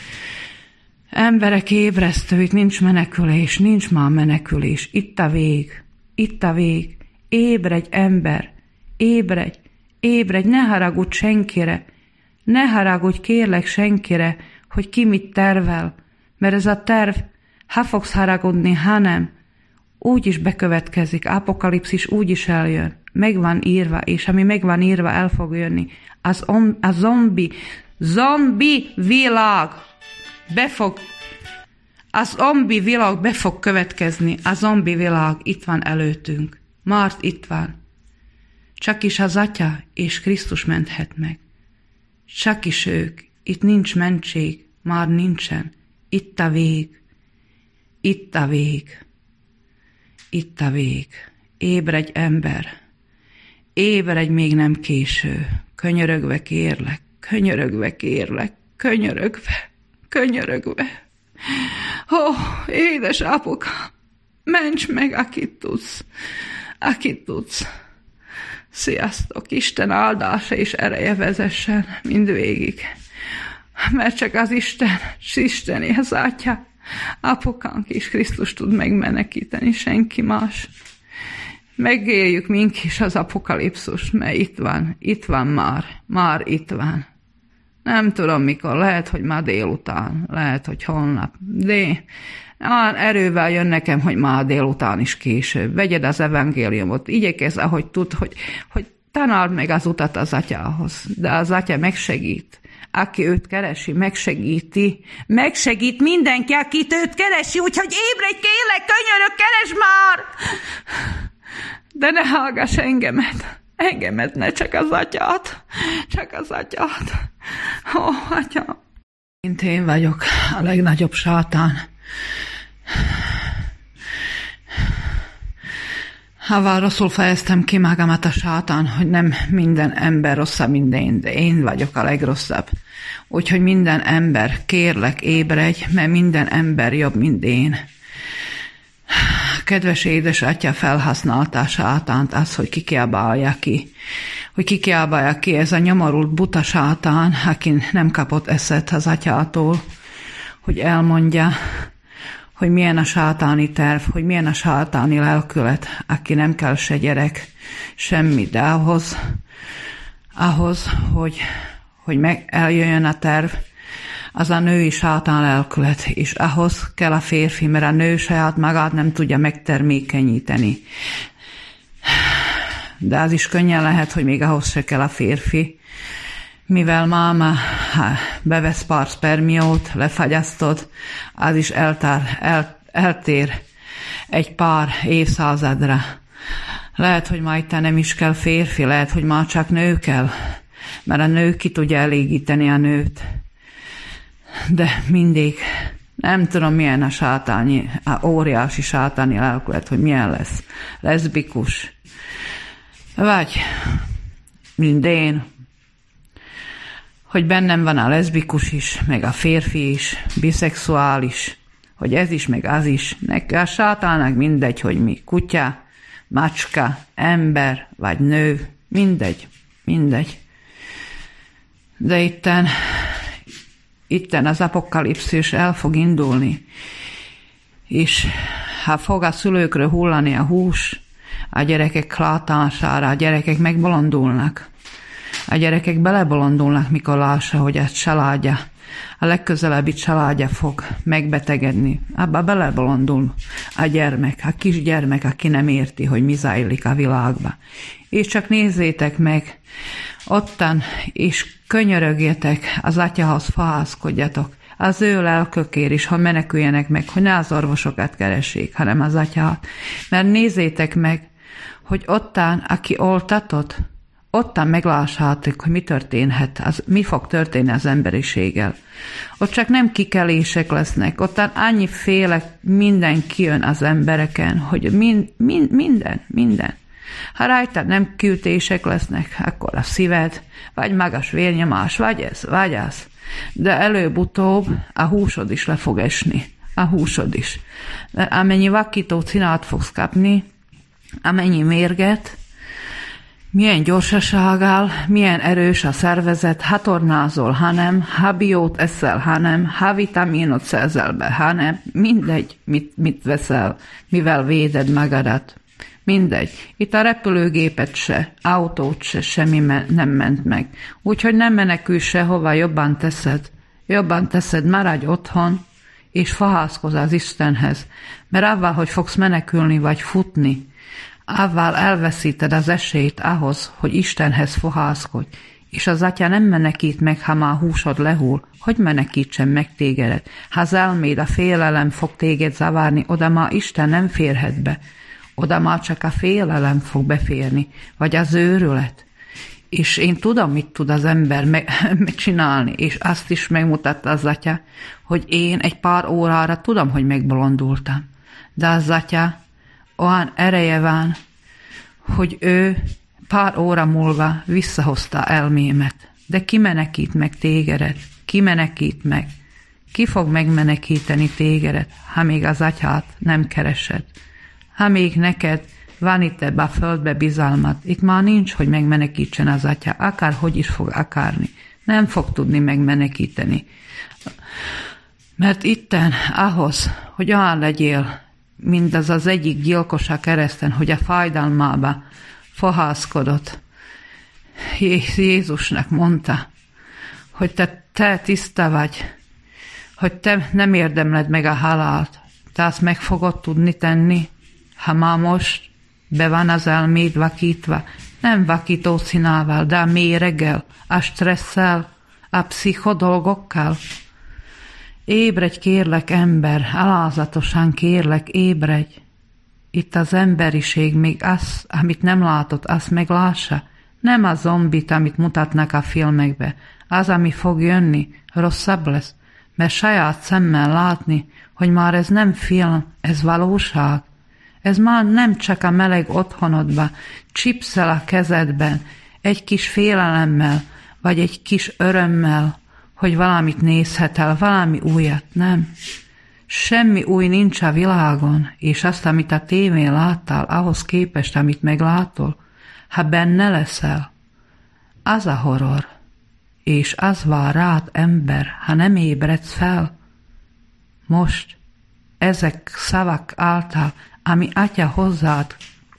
Emberek ébresztőik, nincs menekülés, nincs már menekülés. Itt a vég. Itt a vég. Ébredj, ember. Ébredj. Ébredj. Ne haragudj senkire. Ne haragudj, kérlek, senkire, hogy ki mit tervel. Mert ez a terv, ha fogsz haragudni, ha nem, úgy is bekövetkezik. Apokalipszis úgy is eljön. Meg van írva, és ami meg van írva, el fog jönni. Az om, a zombi, zombi világ be fog A zombi világ be fog következni, a zombi világ itt van előttünk. Már itt van. Csak is az Atya és Krisztus menthet meg. Csak is ők. Itt nincs mentség, már nincsen. Itt a vég. Itt a vég. Itt a vég. Ébredj, ember. Ébredj, még nem késő. Könyörögve kérlek, könyörögve kérlek, könyörögve, könyörögve. Ó, oh, édes apuka, ments meg, akit tudsz, akit tudsz. Sziasztok, Isten áldása és ereje vezessen mindvégig. Mert csak az Isten, s Isteni az Atya, apukánk is Krisztus tud megmenekíteni, senki más. Megéljük mink is az apokalipszust, mert itt van, itt van már, már itt van. Nem tudom mikor, lehet, hogy már délután, lehet, hogy holnap, de olyan erővel jön nekem, hogy már délután is később. Vegyed az evangéliumot, igyekezz, ahogy tud, hogy, hogy tanáld meg az utat az Atyához, de az Atya megsegít. Aki őt keresi, megsegíti. Megsegít mindenki, akit őt keresi, úgyhogy ébredj, kérlek, könyörök, keresd már! De ne hallgass engemet. Engemet, ne csak az Atyát. Csak az Atyát. Ó, Atya. Mint én vagyok a legnagyobb sátán. Havá rosszul fejeztem ki magamat a sátán, hogy nem minden ember rosszabb, mint én, de én vagyok a legrosszabb. Úgyhogy minden ember, kérlek, ébredj, mert minden ember jobb, mint én. Kedves édesatya, felhasználta a sátánt az, hogy kikiabálja ki. Hogy kikiabálja ki ez a nyomorult buta sátán, aki nem kapott eszet az Atyától, hogy elmondja, hogy milyen a sátáni terv, hogy milyen a sátáni lelkület, aki nem kell se gyerek, semmi, de ahhoz, ahhoz hogy, hogy meg eljöjjön a terv, az a női sátán lelkület, és ahhoz kell a férfi, mert a nő saját magát nem tudja megtermékenyíteni. De az is könnyen lehet, hogy még ahhoz se kell a férfi, Mivel máma bevesz pár spermiót, lefagyasztod, az is eltár, el, eltér egy pár évszázadra. Lehet, hogy majd te nem is kell férfi, lehet, hogy már csak nő kell, mert a nő ki tudja elégíteni a nőt. De mindig nem tudom, milyen a sátáni, a óriási sátáni lelkület, hogy milyen lesz. Leszbikus. Vagy mint én, hogy bennem van a leszbikus is, meg a férfi is, biszexuális, hogy ez is, meg az is. Neki a sátának mindegy, hogy mi kutya, macska, ember, vagy nő, mindegy, mindegy. De itten, itten az apokalipszis el fog indulni, és ha fog a szülőkről hullani a hús, a gyerekek látására, a gyerekek megbolondulnak. A gyerekek belebolondulnak, mikor lássa, hogy a családja, a legközelebbi családja fog megbetegedni. Abba belebolondul a gyermek, a kisgyermek, aki nem érti, hogy mi zajlik a világban. És csak nézzétek meg, ottan, és könyörögjetek, az atyahoz fahászkodjatok, az ő lelkökért is, ha meneküljenek meg, hogy ne az orvosokat keressék, hanem az atyát. Mert nézzétek meg, hogy ottan, aki oltatott, ottan meglássátok, hogy mi történhet, az, mi fog történni az emberiséggel. Ott csak nem kikelések lesznek, ottan annyiféle minden kijön az embereken, hogy min, min, minden, minden. Ha rajtad nem kiütések lesznek, akkor a szíved, vagy magas vérnyomás, vagy ez, vagy az. De előbb-utóbb a húsod is le fog esni. A húsod is. Mert amennyi vakító cinát fogsz kapni, amennyi mérget, milyen gyorsasággal, milyen erős a szervezet, ha tornázol, hanem, ha biót eszel, hanem, ha vitaminot szerzel be, hanem, mindegy, mit, mit veszel, mivel véded magadat. Mindegy. Itt a repülőgépet se, autót se, semmi me- nem ment meg. Úgyhogy nem menekülj sehova, jobban teszed. Jobban teszed, maradj otthon, és fahászkozz az Istenhez. Mert avval, hogy fogsz menekülni vagy futni, avval elveszíted az esélyt ahhoz, hogy Istenhez fohászkodj. És az atya nem menekít meg, ha már húsod lehull. Hogy menekítsen meg tégedet? Ha az elméd, a félelem fog téged zavarni, oda már Isten nem férhet be. Oda már csak a félelem fog beférni, vagy az őrület. És én tudom, mit tud az ember megcsinálni, és azt is megmutatta az atya, hogy én egy pár órára tudom, hogy megbolondultam. De az atya olyan ereje van, hogy ő pár óra múlva visszahozta elmémet. De ki menekít meg tégedet? Ki menekít meg? Ki fog megmenekíteni tégedet, ha még az atyát nem keresed? Ha még neked van itt ebbe a földbe bizalmat, itt már nincs, hogy megmenekítsen az atya, akárhogy is fog akarni. Nem fog tudni megmenekíteni. Mert itten ahhoz, hogy olyan legyél, mint az az egyik gyilkos a kereszten, hogy a fájdalmába fohászkodott. Jézusnak mondta, hogy te, te tiszta vagy, hogy te nem érdemled meg a halált, te azt meg fogod tudni tenni, ha már most be van az elméd vakítva, nem vakító színával, de a méreggel, a stresszel, a pszichodolgokkal. Ébredj, kérlek, ember, alázatosan kérlek, ébredj. Itt az emberiség még az, amit nem látott, azt meglássa. Nem a zombit, amit mutatnak a filmekbe. Az, ami fog jönni, rosszabb lesz, mert saját szemmel látni, hogy már ez nem film, ez valóság. Ez már nem csak a meleg otthonodban, csipszel a kezedben, egy kis félelemmel, vagy egy kis örömmel, hogy valamit nézhetel, valami újat, nem. Semmi új nincs a világon, és azt, amit a tévén láttál, ahhoz képest, amit meglátol, ha benne leszel, az a horror, és az vár rád, ember, ha nem ébredsz fel. Most ezek szavak által, ami atya hozzád,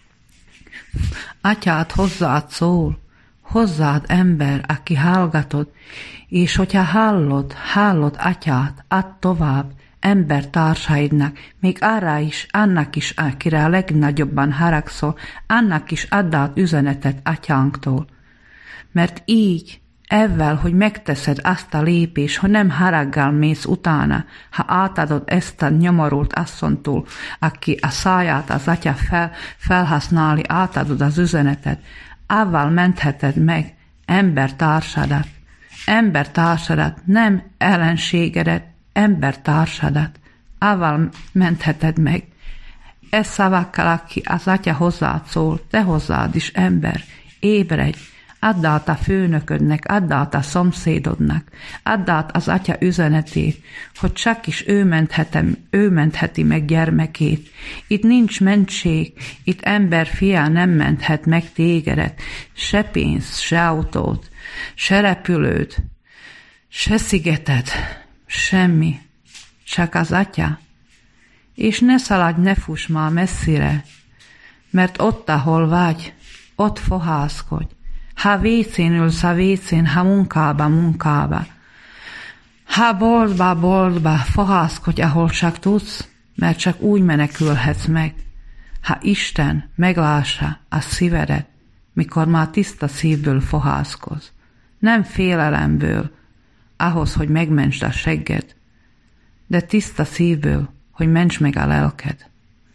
atyád hozzád szól, hozzád, ember, aki hallgatod, és hogyha hallod, hallod atyát, add tovább embertársaidnak, még arra is, annak is, akire a legnagyobban haragszol, annak is add át üzenetet atyánktól. Mert így Ezzel, hogy megteszed azt a lépést, hogy nem haraggal mész utána, ha átadod ezt a nyomorult asszontól, aki a száját az atya fel, felhasználni, átadod az üzenetet, avval mentheted meg embertársadat, embertársadat, nem ellenségedet, embertársadat, avval mentheted meg. Ez szavakkal, aki az atya hozzád szól, te hozzád is ember, ébredj, add át a főnöködnek, add át a szomszédodnak, add át az atya üzenetét, hogy csak is ő, menthetem, ő mentheti meg gyermekét. Itt nincs mentség, itt ember fia nem menthet meg tégedet, se pénzt, se autót, se repülőt, se szigetet, semmi, csak az atya. És ne szaladj, ne fuss már messzire, mert ott, ahol vagy, ott fohászkodj. Ha vécén ülsz a vécén, ha munkába, munkába. Ha boltba, boltba, fohászkodj, ahol csak tudsz, mert csak úgy menekülhetsz meg. Ha Isten meglássa a szívedet, mikor már tiszta szívből fohászkodsz, nem félelemből, ahhoz, hogy megmentsd a segged, de tiszta szívből, hogy ments meg a lelked.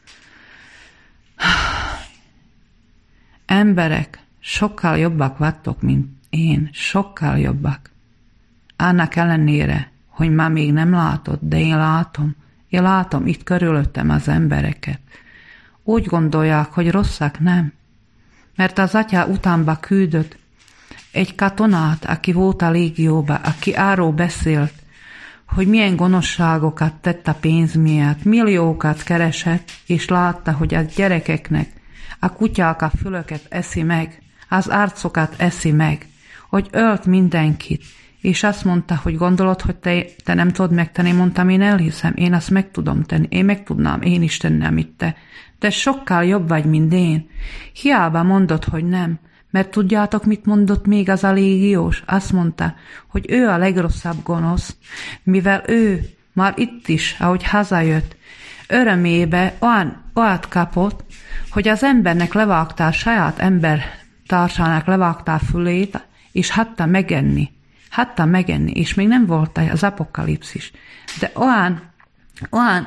Emberek, sokkal jobbak vagytok, mint én, sokkal jobbak. Annak ellenére, hogy már még nem látod, de én látom, én látom itt körülöttem az embereket. Úgy gondolják, hogy rosszak, nem. Mert az atya utánba küldött egy katonát, aki volt a légióba, aki arról beszélt, hogy milyen gonoszságokat tett a pénz miatt, milliókat keresett, és látta, hogy a gyerekeknek a kutyák a fülöket eszi meg, az arcokat eszi meg, hogy ölt mindenkit, és azt mondta, hogy gondolod, hogy te, te nem tudod megtenni, mondtam, én elhiszem, én azt meg tudom tenni, én meg tudnám én is tenni, amit te. Te sokkal jobb vagy, mint én. Hiába mondod, hogy nem, mert tudjátok, mit mondott még az a légiós? Azt mondta, hogy ő a legrosszabb gonosz, mivel ő már itt is, ahogy hazajött, örömébe olyan olyat kapott, hogy az embernek levágtál, saját ember társának levágtál fülét, és hatta megenni. Hatta megenni, és még nem volt az apokalipszis. De olyan, olyan,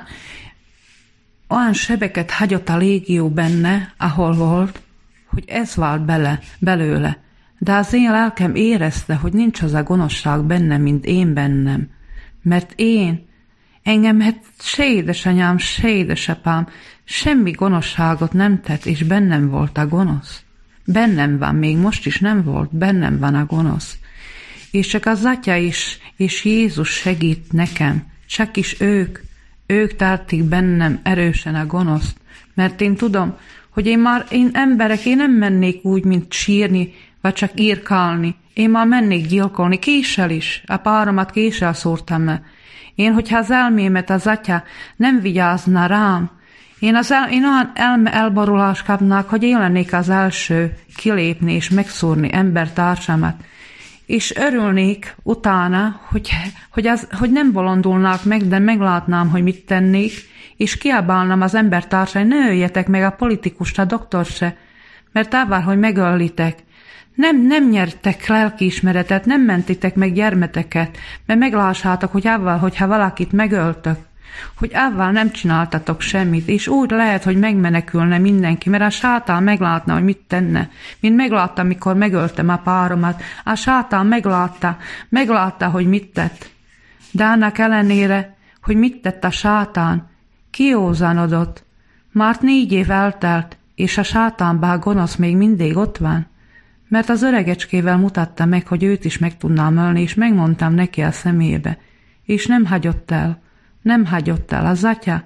olyan sebeket hagyott a légió benne, ahol volt, hogy ez vált bele, belőle. De az én lelkem érezte, hogy nincs az a gonoszság bennem, mint én bennem. Mert én, engem hát se édesanyám, se édesapám semmi gonoszságot nem tett, és bennem volt a gonosz. Bennem van, még most is nem volt, bennem van a gonosz. És csak az atya is, és Jézus segít nekem, csak is ők, ők tartik bennem erősen a gonoszt, mert én tudom, hogy én már, én emberek, én nem mennék úgy, mint sírni, vagy csak írkálni. Én már mennék gyilkolni, késsel is, a páromat késsel szórtam le. Én, hogyha az elmémet az atya nem vigyázna rám, én, az el, én olyan elme elborulást kapnák, hogy én lennék az első kilépni és megszúrni embertársamat. És örülnék utána, hogy, hogy, az, hogy nem bolondulnák meg, de meglátnám, hogy mit tennék, és kiabálnám az embertársai, ne öljetek meg a politikust, a doktor se, mert avval, hogy megöllitek. Nem, nem nyertek lelkiismeretet, nem mentitek meg gyermeteket, mert meglássátok, hogy avval, hogyha valakit megöltök, hogy avval nem csináltatok semmit, és úgy lehet, hogy megmenekülne mindenki, mert a sátán meglátna, hogy mit tenne. Mint meglátta, mikor megöltem a páromat, a sátán meglátta, meglátta, hogy mit tett. De annak ellenére, hogy mit tett a sátán, kiózanodott. Már négy év eltelt, és a sátánban gonosz még mindig ott van. Mert az öregecskével mutatta meg, hogy őt is meg tudnám ölni, és megmondtam neki a szemébe. És nem hagyott el. Nem hagyott el. Az atya,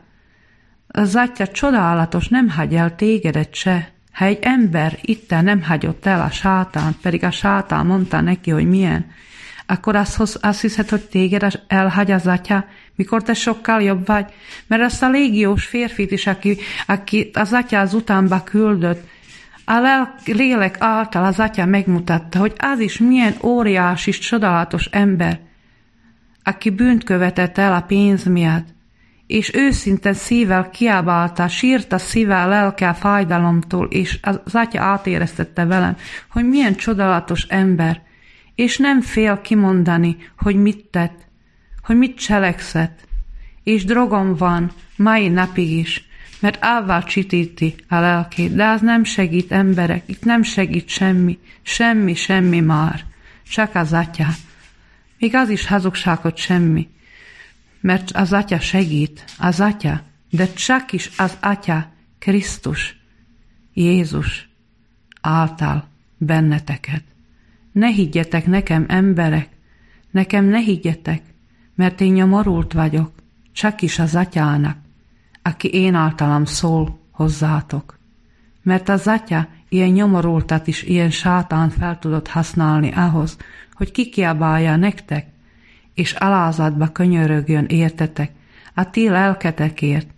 az atya csodálatos, nem hagy el tégedet se. Ha egy ember itten nem hagyott el a sátán, pedig a sátán mondta neki, hogy milyen, akkor azt, azt hiszed, hogy téged elhagy az atya, mikor te sokkal jobb vagy. Mert azt a légiós férfit is, aki, aki az atya az utánba küldött, a lélek által az atya megmutatta, hogy az is milyen óriási, csodálatos ember, aki bűnt követett el a pénz miatt, és őszinte szívvel kiabálta, sírta szívvel, lelke a fájdalomtól, és az atya átéreztette velem, hogy milyen csodálatos ember, és nem fél kimondani, hogy mit tett, hogy mit cselekszett, és drogom van mai napig is, mert avval csitíti a lelkét, de az nem segít emberek, itt nem segít semmi, semmi, semmi már, csak az Atya. Még az is hazugságot semmi, mert az Atya segít, az Atya, de csak is az Atya, Krisztus, Jézus által benneteket. Ne higgyetek nekem, emberek, nekem ne higgyetek, mert én nyomorult vagyok, csak is az Atyának, aki én általam szól hozzátok. Mert az Atya ilyen nyomorultat is, ilyen sátán fel tudott használni ahhoz, hogy kikiabálja nektek, és alázatba könyörögjön értetek, a ti lelketekért,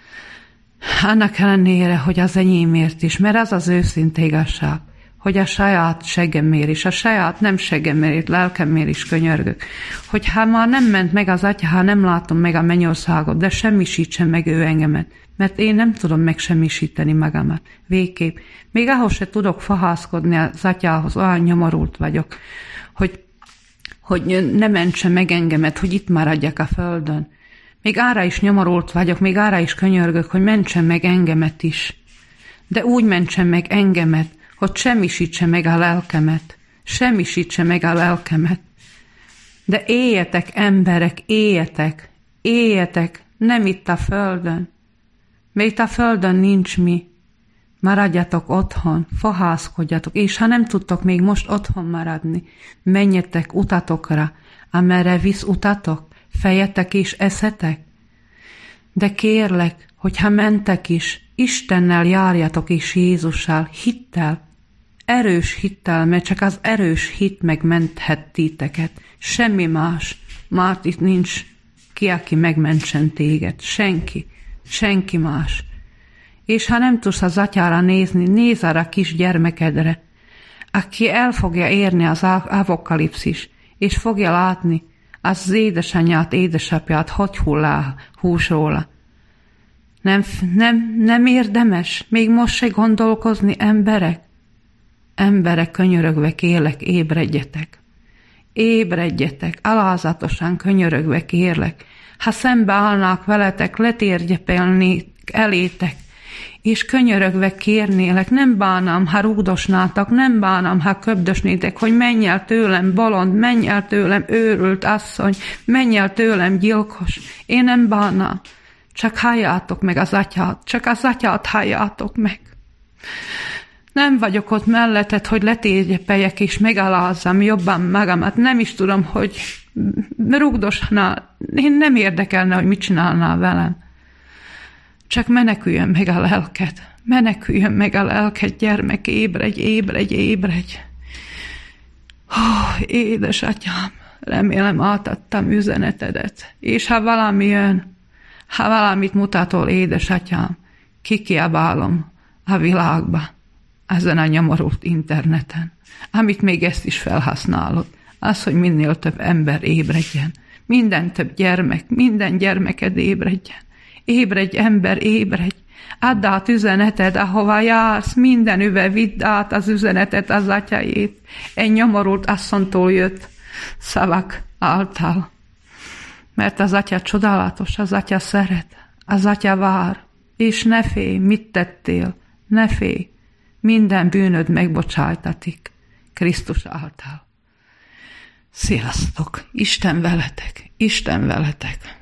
annak ellenére, hogy az enyémért is, mert az az őszinte igazság, hogy a saját segemért is, a saját nem segemért, lelkemért is könyörgök, hogy ha már nem ment meg az Atya, ha nem látom meg a mennyországot, de semmisítsen meg ő engemet, mert én nem tudom megsemmisíteni magamat. Végképp. Még ahhoz se tudok fahászkodni az Atyához, olyan nyomorult vagyok, hogy, hogy ne mentse meg engemet, hogy itt maradjak a földön. Még ára is nyomorult vagyok, még ára is könyörgök, hogy mentsen meg engemet is. De úgy mentsen meg engemet, hogy semmisítse meg a lelkemet, semmisítse meg a lelkemet. De éljetek, emberek, éljetek, éljetek, nem itt a földön. Mert itt a földön nincs mi. Maradjatok otthon, fohászkodjatok, és ha nem tudtok még most otthon maradni, menjetek utatokra, amerre visz utatok, fejetek és eszetek. De kérlek, hogyha mentek is, Istennel járjatok és Jézussal, hittel, erős hittel, mert csak az erős hit megmenthet titeket. Semmi más, mert itt nincs ki, aki megmentsen téged. Senki, senki más. És ha nem tudsz az Atyára nézni, nézz arra a kis gyermekedre, aki el fogja érni az apokalipszis, és fogja látni az édesanyját, édesapját, hogy hullá hús róla. Nem, nem, nem érdemes még most se gondolkozni, emberek? Emberek, könyörögve kérlek, ébredjetek. Ébredjetek, alázatosan könyörögve kérlek. Ha szembeállnák veletek, letérgyepelnék elétek, és könyörögve kérnélek, nem bánám, ha rúgdosnátok, nem bánám, ha köbdösnétek, hogy menj el tőlem bolond, menj el tőlem őrült asszony, menj el tőlem gyilkos. Én nem bánám, csak halljátok meg az Atyát, csak az Atyát halljátok meg. Nem vagyok ott melletted, hogy letérgyepeljek és megalázzam jobban magamat. Nem is tudom, hogy rúgdosnál. Én nem érdekelne, hogy mit csinálnál velem. Csak meneküljön meg a lelked. Meneküljön meg a lelked, gyermek, ébredj, ébredj, ébredj. Oh, édesatyám, remélem átadtam üzenetedet. És ha valami jön, ha valamit mutatol, édesatyám, kikiabálom a világba, ezen a nyomorult interneten, amit még ezt is felhasználod, az, hogy minél több ember ébredjen, minden több gyermek, minden gyermeked ébredjen. Ébredj, ember, ébredj! Add át üzeneted, ahova jársz, mindenüve vidd át az üzenetet az Atyáét. Egy nyomorult asszonytól jött szavak által. Mert az Atya csodálatos, az Atya szeret, az Atya vár, és ne félj, mit tettél, ne félj, minden bűnöd megbocsájtatik Krisztus által. Sziasztok! Isten veletek! Isten veletek!